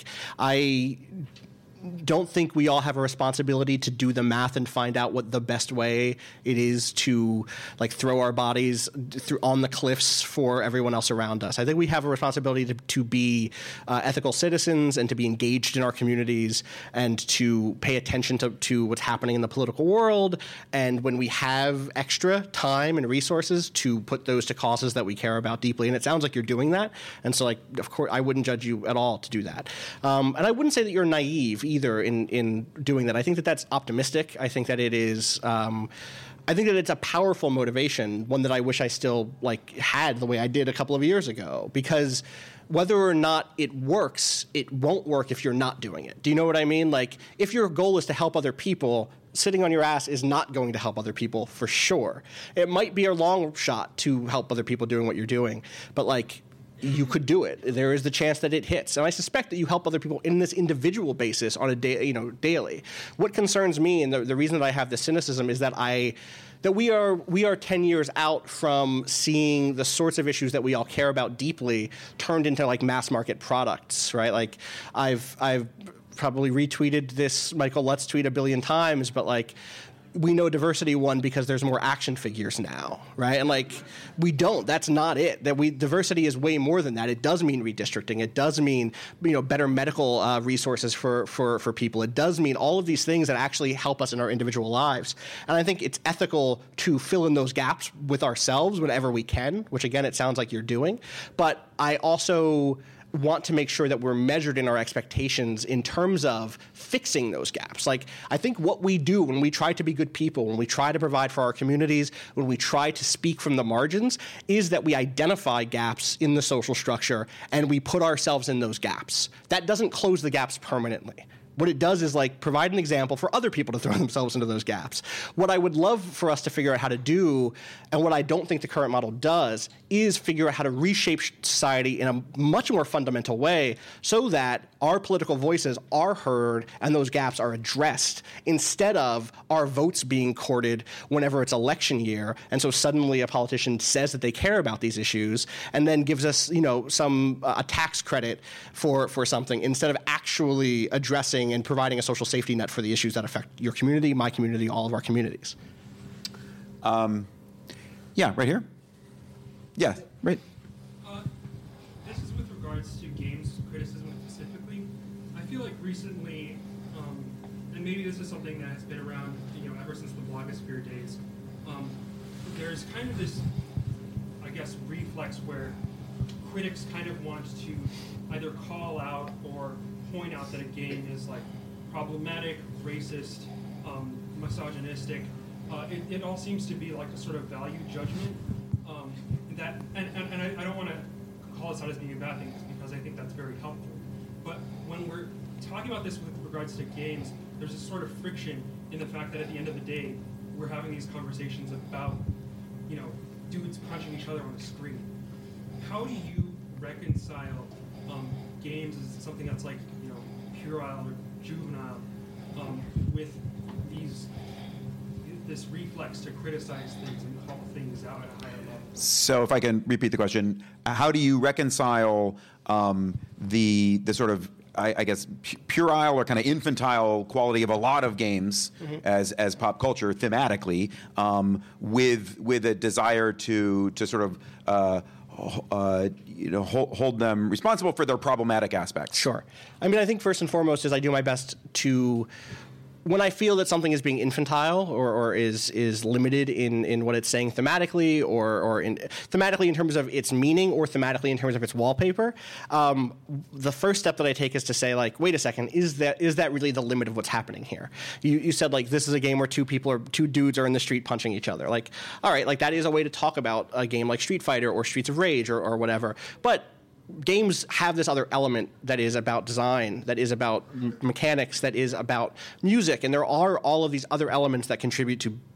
I. don't think we all have a responsibility to do the math and find out what the best way it is to like throw our bodies through on the cliffs for everyone else around us. I think we have a responsibility to, to be uh, ethical citizens and to be engaged in our communities and to pay attention to, to what's happening in the political world. And when we have extra time and resources to put those to causes that we care about deeply, and it sounds like you're doing that. And so, like, of course, I wouldn't judge you at all to do that. Um, and I wouldn't say that you're naive either in, in doing that. I think that that's optimistic. I think that it is um, I think that it's a powerful motivation, one that I wish I still like had the way I did a couple of years ago, because whether or not it works, it won't work if you're not doing it. Do you know what I mean? Like, if your goal is to help other people, sitting on your ass is not going to help other people for sure. It might be a long shot to help other people doing what you're doing, but like, you could do it. There is the chance that it hits. And I suspect that you help other people in this individual basis on a day, you know, daily. What concerns me, and the, the reason that I have this cynicism, is that I that we are we are ten years out from seeing the sorts of issues that we all care about deeply turned into like mass market products, right? Like I've I've probably retweeted this Michael Lutz tweet a billion times, but like, we know diversity won because there's more action figures now, right? And like, we don't. That's not it. That we diversity is way more than that. It does mean redistricting. It does mean, you know, better medical uh, resources for, for for people. It does mean all of these things that actually help us in our individual lives. And I think it's ethical to fill in those gaps with ourselves whenever we can, which again, it sounds like you're doing. But I also want to make sure that we're measured in our expectations in terms of fixing those gaps. Like, I think what we do when we try to be good people, when we try to provide for our communities, when we try to speak from the margins, is that we identify gaps in the social structure and we put ourselves in those gaps. That doesn't close the gaps permanently. What it does is like provide an example for other people to throw themselves into those gaps. What I would love for us to figure out how to do, and what I don't think the current model does, is figure out how to reshape society in a much more fundamental way so that our political voices are heard and those gaps are addressed, instead of our votes being courted whenever it's election year. And so suddenly a politician says that they care about these issues and then gives us, you know, some uh, a tax credit for, for something, instead of actually addressing and providing a social safety net for the issues that affect your community, my community, all of our communities. Um, yeah, right here. Yeah, right. Uh, this is with regards to games criticism specifically. I feel like recently, um, and maybe this is something that has been around, you know, ever since the blogosphere days. Um, there's kind of this, I guess, reflex where critics kind of want to either call out or point out that a game is like problematic, racist, um, misogynistic. Uh, it, it all seems to be like a sort of value judgment. Um, that and, and, and I, I don't want to call this out as being a bad thing, because I think that's very helpful. But when we're talking about this with regards to games, there's a sort of friction in the fact that at the end of the day, we're having these conversations about, you know, dudes punching each other on a screen. How do you reconcile um, games as something that's like, you know, puerile or juvenile, um, with these this reflex to criticize things and call things out at a higher level? So, if I can repeat the question, how do you reconcile um, the the sort of, I, I guess, puerile or kind of infantile quality of a lot of games mm-hmm. as as pop culture thematically, um, with with a desire to to sort of uh, uh, you know hold, hold them responsible for their problematic aspects? Sure. I mean, I think first and foremost is I do my best to, when I feel that something is being infantile or, or is is limited in, in what it's saying thematically, or or in, thematically in terms of its meaning, or thematically in terms of its wallpaper, um, the first step that I take is to say, like, wait a second, is that is that really the limit of what's happening here? You you said, like, this is a game where two people or two dudes are in the street punching each other. Like, all right, like that is a way to talk about a game like Street Fighter or Streets of Rage or, or whatever, but games have this other element that is about design, that is about m- mechanics, that is about music, and there are all of these other elements that contribute to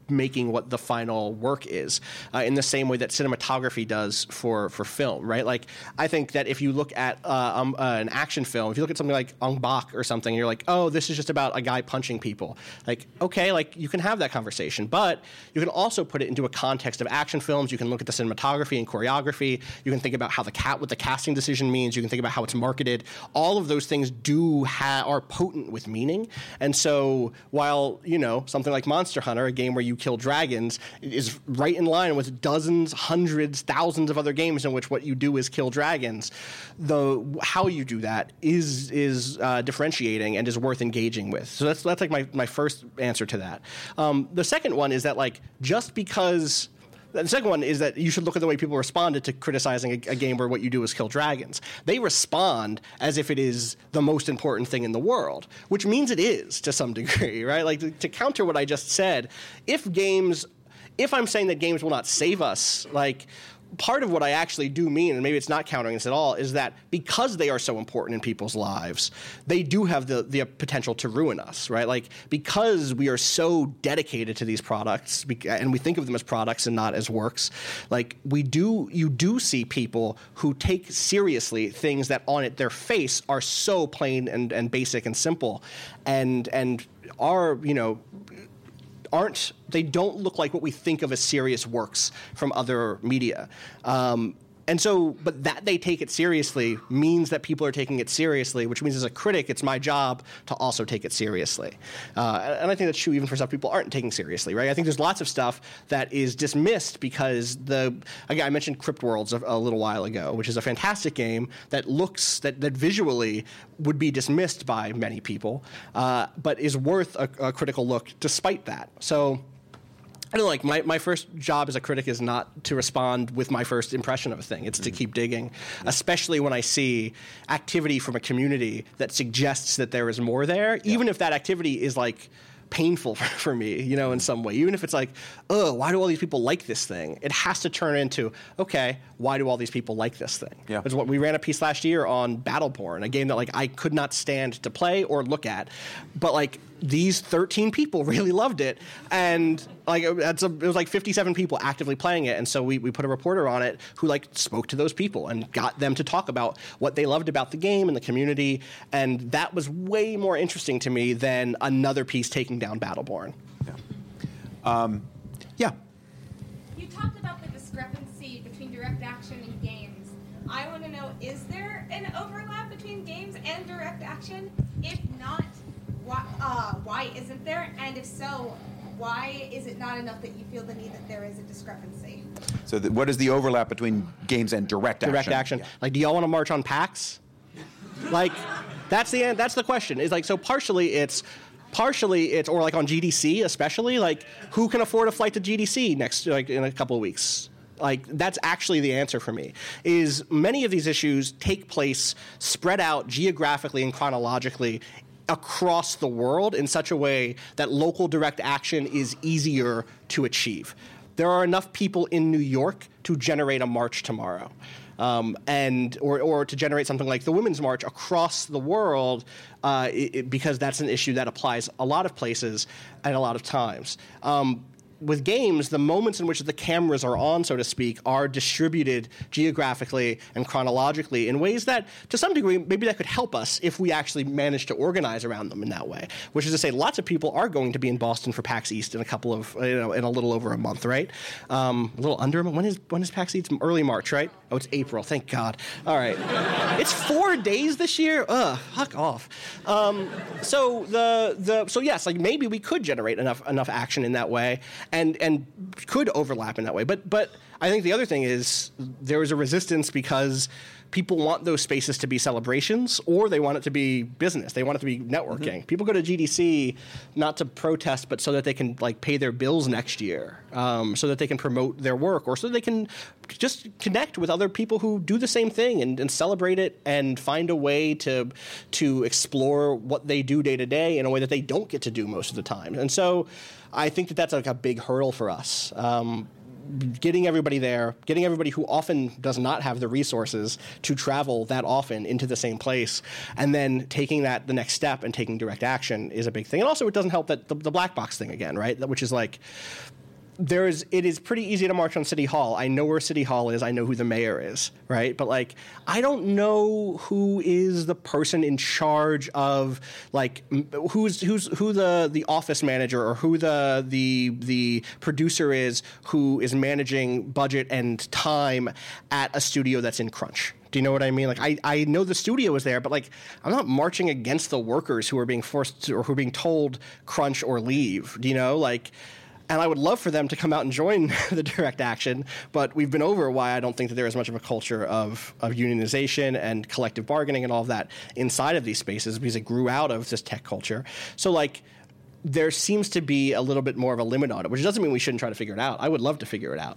making what the final work is, uh, in the same way that cinematography does for, for film, right? Like, I think that if you look at uh, um, uh, an action film, if you look at something like Ong Bak or something, you're like, oh, this is just about a guy punching people. Like, okay, like, you can have that conversation, but you can also put it into a context of action films. You can look at the cinematography and choreography. You can think about how the cat, what the casting decision means. You can think about how it's marketed. All of those things do ha- are potent with meaning. And so while, you know, something like Monster Hunter, a game where you kill dragons, is right in line with dozens, hundreds, thousands of other games in which what you do is kill dragons, the how you do that is is uh, differentiating and is worth engaging with. So that's that's like my, my first answer to that. Um, the second one is that, like, just because... The second one is that you should look at the way people responded to criticizing a, a game where what you do is kill dragons. They respond as if it is the most important thing in the world, which means it is to some degree, right? Like, to, to counter what I just said, if games, if I'm saying that games will not save us, like, part of what I actually do mean, and maybe it's not countering this at all, is that because they are so important in people's lives, they do have the, the potential to ruin us, right? Like, because we are so dedicated to these products, and we think of them as products and not as works, like, we do, you do see people who take seriously things that on it, their face are so plain and, and basic and simple, and, and are, you know, aren't they don't look like what we think of as serious works from other media. Um, and so, but that they take it seriously means that people are taking it seriously, which means as a critic, it's my job to also take it seriously. Uh, and I think that's true even for stuff people aren't taking seriously, right? I think there's lots of stuff that is dismissed because the, again, I mentioned Crypt Worlds a, a little while ago, which is a fantastic game that looks, that, that visually would be dismissed by many people, uh, but is worth a, a critical look despite that. So, I don't know, like, my, my first job as a critic is not to respond with my first impression of a thing. It's mm-hmm. to keep digging, especially when I see activity from a community that suggests that there is more there, yeah. even if that activity is, like, painful for, for me, you know, in some way. Even if it's like, oh, why do all these people like this thing? It has to turn into, okay, why do all these people like this thing? Yeah. It's what we ran a piece last year on Battleborn, a game that, like, I could not stand to play or look at, but, like, these thirteen people really loved it, and like that's a, it was like fifty-seven people actively playing it, and so we, we put a reporter on it who, like, spoke to those people and got them to talk about what they loved about the game and the community, and that was way more interesting to me than another piece taking down Battleborn. Yeah. Um, yeah. You talked about the discrepancy between direct action and games. I want to know, is there an overlap between games and direct action? If not, Why, uh, why isn't there? And if so, why is it not enough that you feel the need that there is a discrepancy? So the, what is the overlap between games and direct action? Direct action. Yeah. Like, do y'all want to march on PAX? Like, that's the that's the question. Is like, so partially it's partially it's or like on G D C especially, like, who can afford a flight to G D C next, like, in a couple of weeks? Like, that's actually the answer for me, is many of these issues take place spread out geographically and chronologically across the world in such a way that local direct action is easier to achieve. There are enough people in New York to generate a march tomorrow. Um, and or, or to generate something like the Women's March across the world, uh, it, it, because that's an issue that applies a lot of places and a lot of times. Um, with games, the moments in which the cameras are on, so to speak, are distributed geographically and chronologically in ways that, to some degree, maybe that could help us if we actually manage to organize around them in that way. Which is to say, lots of people are going to be in Boston for PAX East in a couple of, you know, in a little over a month, right? Um, a little under a month. When is, when is PAX East? Early March, right? Oh, it's April. Thank God. All right. It's four days this year? Ugh, fuck off. Um, so, the, the, so yes, like, maybe we could generate enough, enough action in that way. And and could overlap in that way. But but I think the other thing is there is a resistance because people want those spaces to be celebrations, or they want it to be business. They want it to be networking. Mm-hmm. People go to G D C not to protest, but so that they can, like, pay their bills next year, um, so that they can promote their work, or so they can just connect with other people who do the same thing and, and celebrate it and find a way to to explore what they do day to day in a way that they don't get to do most of the time. And so I think that that's like a big hurdle for us. Um, getting everybody there, getting everybody who often does not have the resources to travel that often into the same place, and then taking that the next step and taking direct action is a big thing. And also, it doesn't help that the, the black box thing again, right? Which is like, there is it is pretty easy to march on City Hall. I know where City Hall is. I know who the mayor is, right? But like, I don't know who is the person in charge of like who's who's who the the office manager or who the the the producer is who is managing budget and time at a studio that's in crunch. Do you know what I mean? Like, I, I know the studio is there, but like, I'm not marching against the workers who are being forced to, or who are being told crunch or leave. Do you know, like. And I would love for them to come out and join the direct action, but we've been over why I don't think that there is much of a culture of, of unionization and collective bargaining and all of that inside of these spaces because it grew out of this tech culture. So, like, there seems to be a little bit more of a limit on it, which doesn't mean we shouldn't try to figure it out. I would love to figure it out.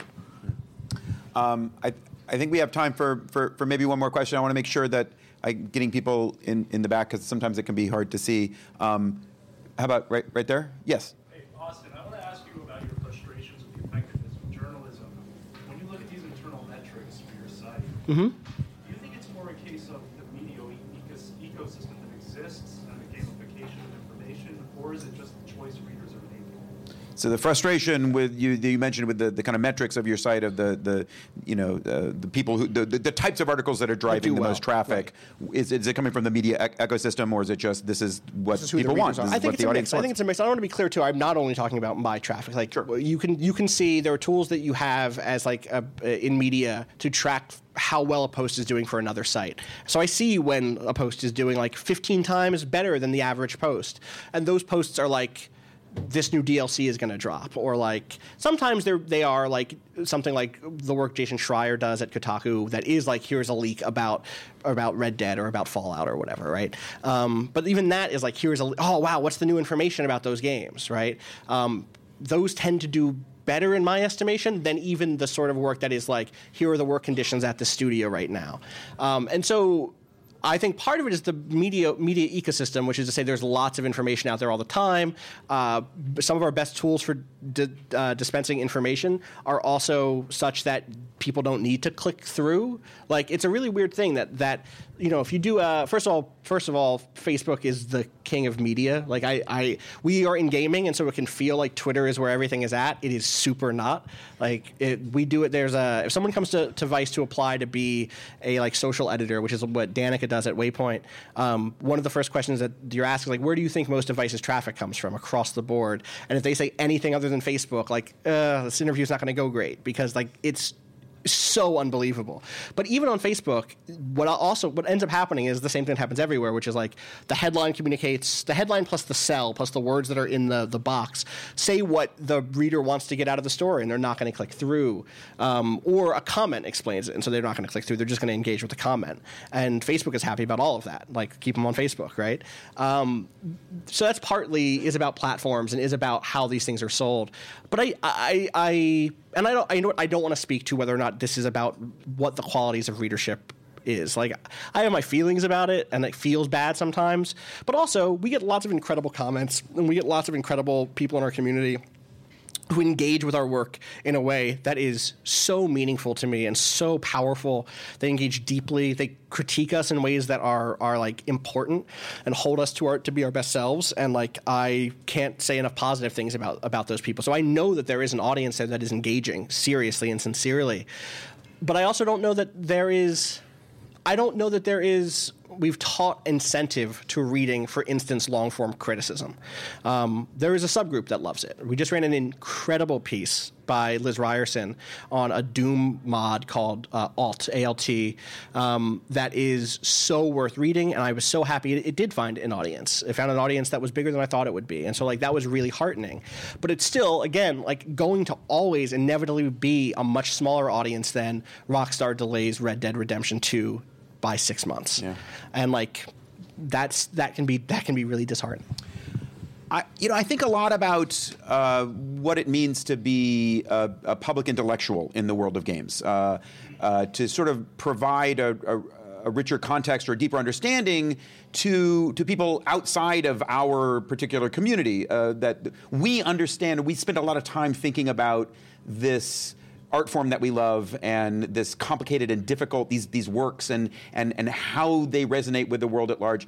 Um, I, I think we have time for, for, for maybe one more question. I want to make sure that I'm getting people in, in the back because sometimes it can be hard to see. Um, how about right, right there? Yes. Austin, I want to ask you about your frustrations with the effectiveness of journalism. When you look at these internal metrics for your site, mm-hmm. do you think it's more a case of the media ecos- ecosystem that exists and the gamification of information, or is it just the choice readers are making? So the frustration with you, you mentioned with the, the kind of metrics of your site of the, the you know uh, the people who the, the, the types of articles that are driving the well. most traffic, right. is is it coming from the media ec- ecosystem or is it just this is what this is who people the want? This I is think what it's the a audience mix. I wants. think it's a mix. I want to be clear too. I'm not only talking about my traffic. Like sure. you can you can see there are tools that you have as like a, in media to track how well a post is doing for another site. So I see when a post is doing like fifteen times better than the average post, and those posts are like, this new D L C is going to drop, or like sometimes they they are like something like the work Jason Schreier does at Kotaku that is like, here's a leak about about Red Dead or about Fallout or whatever, right? Um, but even that is like, here's a oh wow, what's the new information about those games, right? Um, those tend to do better in my estimation than even the sort of work that is like, here are the work conditions at the studio right now, um, and so. I think part of it is the media media ecosystem, which is to say there's lots of information out there all the time. Uh, some of our best tools for di- uh, dispensing information are also such that people don't need to click through. Like, it's a really weird thing that, that you know, if you do, uh, first of all, first of all, Facebook is the king of media. Like, I, I, we are in gaming, and so it can feel like Twitter is where everything is at. It is super not. Like, it, we do it, there's a, if someone comes to, to Vice to apply to be a, like, social editor, which is what Danica does at Waypoint, um, one of the first questions that you're asking is, like, where do you think most of Vice's traffic comes from across the board? And if they say anything other than Facebook, like, uh, this interview's not going to go great, because, like, it's so unbelievable. But even on Facebook, what also what ends up happening is the same thing that happens everywhere, which is like the headline communicates, the headline plus the cell plus the words that are in the, the box say what the reader wants to get out of the story, and they're not going to click through. Um, or a comment explains it, and so they're not going to click through. They're just going to engage with the comment. And Facebook is happy about all of that. Like, keep them on Facebook, right? Um, so that's partly is about platforms and is about how these things are sold. But I, I, I and I don't, I know I don't want to speak to whether or not this is about what the qualities of readership is. Like, I have my feelings about it, and it feels bad sometimes. But also, we get lots of incredible comments, and we get lots of incredible people in our community who engage with our work in a way that is so meaningful to me and so powerful. They engage deeply. They critique us in ways that are are like important and hold us to our to be our best selves. And like, I can't say enough positive things about about those people. So I know that there is an audience there that is engaging seriously and sincerely. But I also don't know that there is. I don't know that there is, we've taught incentive to reading, for instance, long-form criticism. Um, there is a subgroup that loves it. We just ran an incredible piece by Liz Ryerson on a Doom mod called uh, Alt, A L T, um, that is so worth reading, and I was so happy it, it did find an audience. It found an audience that was bigger than I thought it would be, and so like that was really heartening. But it's still, again, like going to always inevitably be a much smaller audience than Rockstar delays Red Dead Redemption two by six months, yeah. and like that's that can be that can be really disheartening. I, you know, I think a lot about uh, what it means to be a, a public intellectual in the world of games, uh, uh, to sort of provide a, a, a richer context or a deeper understanding to to people outside of our particular community. Uh, that we understand. We spend a lot of time thinking about this art form that we love and this complicated and difficult these these works and and and how they resonate with the world at large.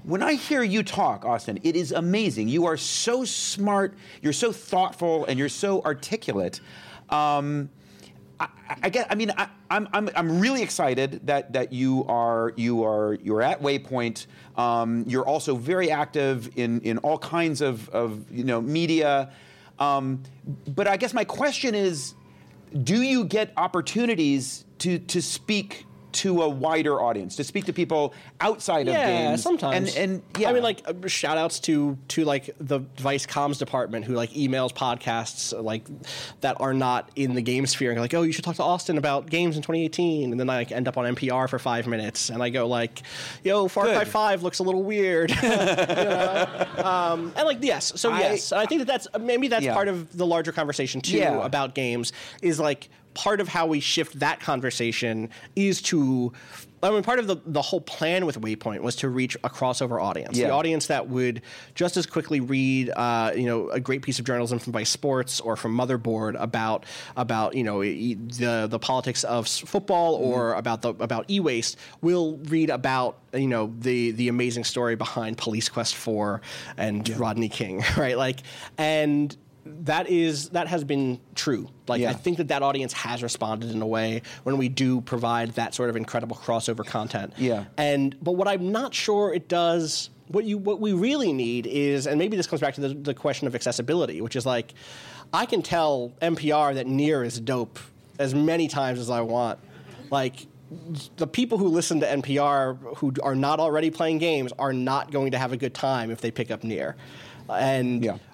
when I hear you talk, Austin, it is amazing. You are so smart, you're so thoughtful, and you're so articulate. Um, I, I get. I mean, I, I'm I'm I'm really excited that that you are you are you're at Waypoint. Um, you're also very active in in all kinds of of you know media. Um, but I guess my question is, do you get opportunities to to speak to a wider audience, to speak to people outside yeah, of games? Yeah, sometimes. And, and yeah. I mean, like, uh, shout outs to, to, like, the Vice comms department who, like, emails podcasts, like, that are not in the game sphere. And like, oh, you should talk to Austin about games in twenty eighteen. And then I like, end up on N P R for five minutes. And I go, like, yo, Far Cry five looks a little weird. you know? um, and, like, yes. So, I, yes. I think that that's, maybe that's yeah. part of the larger conversation, too, yeah. about games, is, like, part of how we shift that conversation is to, I mean, part of the, the whole plan with Waypoint was to reach a crossover audience. Yeah. The audience that would just as quickly read, uh, you know, a great piece of journalism from Vice Sports or from Motherboard about, about you know, e- the the politics of football or mm. about the about e-waste, will read about, you know, the the amazing story behind Police Quest four and yeah. Rodney King, right? Like, and that is that has been true. Like yeah. I think that that audience has responded in a way when we do provide that sort of incredible crossover content. Yeah. And but what I'm not sure it does. What you what we really need is, and maybe this comes back to the, the question of accessibility, which is like, I can tell N P R that Nier is dope as many times as I want. Like, the people who listen to N P R who are not already playing games are not going to have a good time if they pick up Nier. And yeah.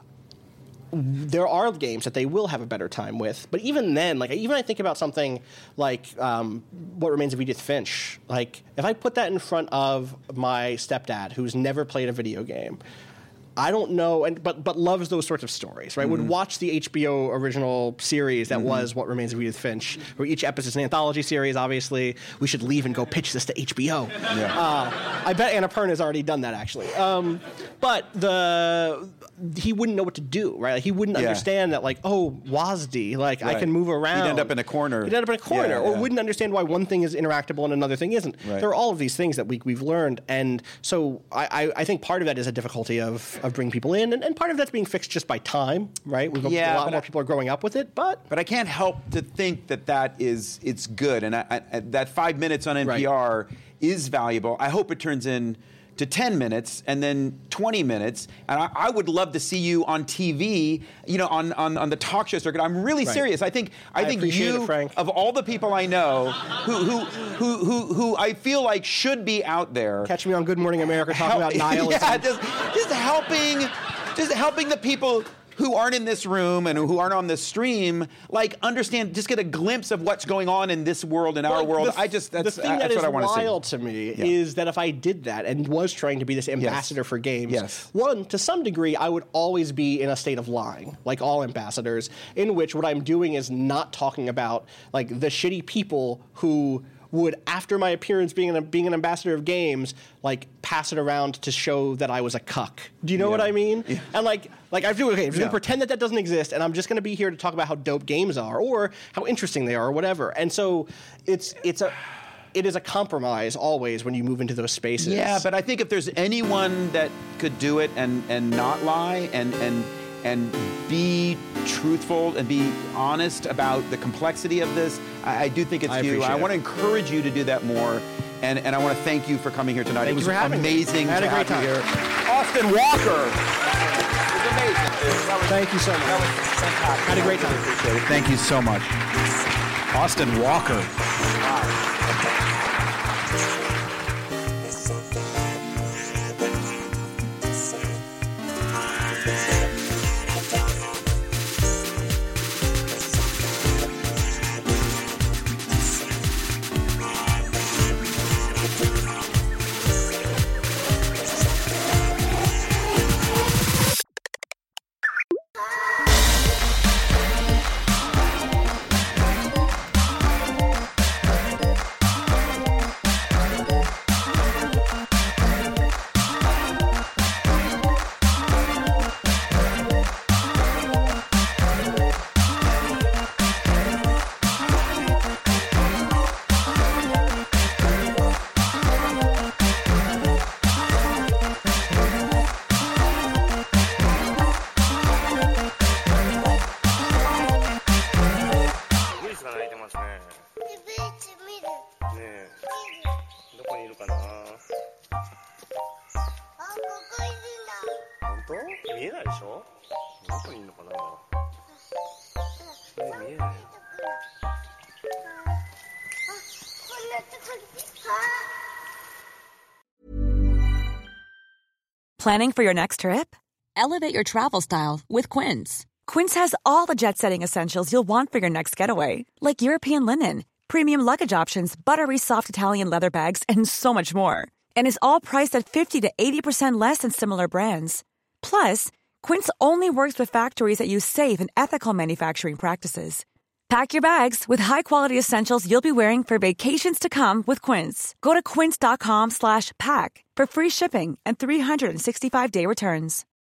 there are games that they will have a better time with, but even then, like even I think about something like um, What Remains of Edith Finch. Like if I put that in front of my stepdad, who's never played a video game, I don't know, and but but loves those sorts of stories, right? Mm-hmm. Would watch the H B O original series that mm-hmm. was What Remains of Edith Finch, where each episode is an anthology series, obviously. We should leave and go pitch this to H B O. Yeah. Uh, I bet Annapurna has already done that, actually. Um, but the he wouldn't know what to do, right? Like, he wouldn't yeah. understand that, like, oh, W A S D, like, right. I can move around. He'd end up in a corner. He'd end up in a corner, yeah, or yeah. wouldn't understand why one thing is interactable and another thing isn't. Right. There are all of these things that we, we've learned, and so I, I, I think part of that is a difficulty of, of bringing people in, and, and part of that's being fixed just by time, right? We've yeah, a lot more I, people are growing up with it, but... But I can't help to think that that is, it's good, and I, I, that five minutes on N P R right. is valuable. I hope it turns in to ten minutes and then twenty minutes. And I, I would love to see you on T V, you know, on, on, on the talk show circuit. I'm really right. serious. I think I, I think you, it, Frank. of all the people I know who, who who who who I feel like should be out there. Catch me on Good Morning America talking help, about nihilism. Yeah, just, just helping just helping the people who aren't in this room and who aren't on this stream, like, understand, just get a glimpse of what's going on in this world, in well, our world. The, I just, that's, the thing I, that that's is what I want to see. wild to me yeah. is that if I did that and was trying to be this ambassador yes. for games, yes. one, to some degree, I would always be in a state of lying, like all ambassadors, in which what I'm doing is not talking about, like, the shitty people who would, after my appearance being an, being an ambassador of games, like, pass it around to show that I was a cuck. Do you know yeah. what I mean? Yeah. And, like, like I do, okay, I'm just yeah. going to pretend that that doesn't exist, and I'm just going to be here to talk about how dope games are, or how interesting they are, or whatever. And so it's it's a... It is a compromise always when you move into those spaces. Yeah, but I think if there's anyone that could do it and, and not lie and, and and be truthful and be honest about the complexity of this, I, I do think it's I you. I it. want to encourage you to do that more. And, and I want to thank you for coming here tonight. Thank it was you for having amazing me. I had to a great have time. you here. Austin Walker. It was amazing. That was, thank you so much. That was fantastic. I had a great time. Appreciate it. Thank you so much. Austin Walker. Wow. にいるのかな。えー、見えない。 Planning for your next trip? Elevate your travel style with Quince. Quince has all the jet-setting essentials you'll want for your next getaway, like European linen, premium luggage options, buttery soft Italian leather bags, and so much more. And is all priced at fifty to eighty percent less than similar brands. Plus, Quince only works with factories that use safe and ethical manufacturing practices. Pack your bags with high-quality essentials you'll be wearing for vacations to come with Quince. Go to quince.com slash pack for free shipping and three sixty-five day returns.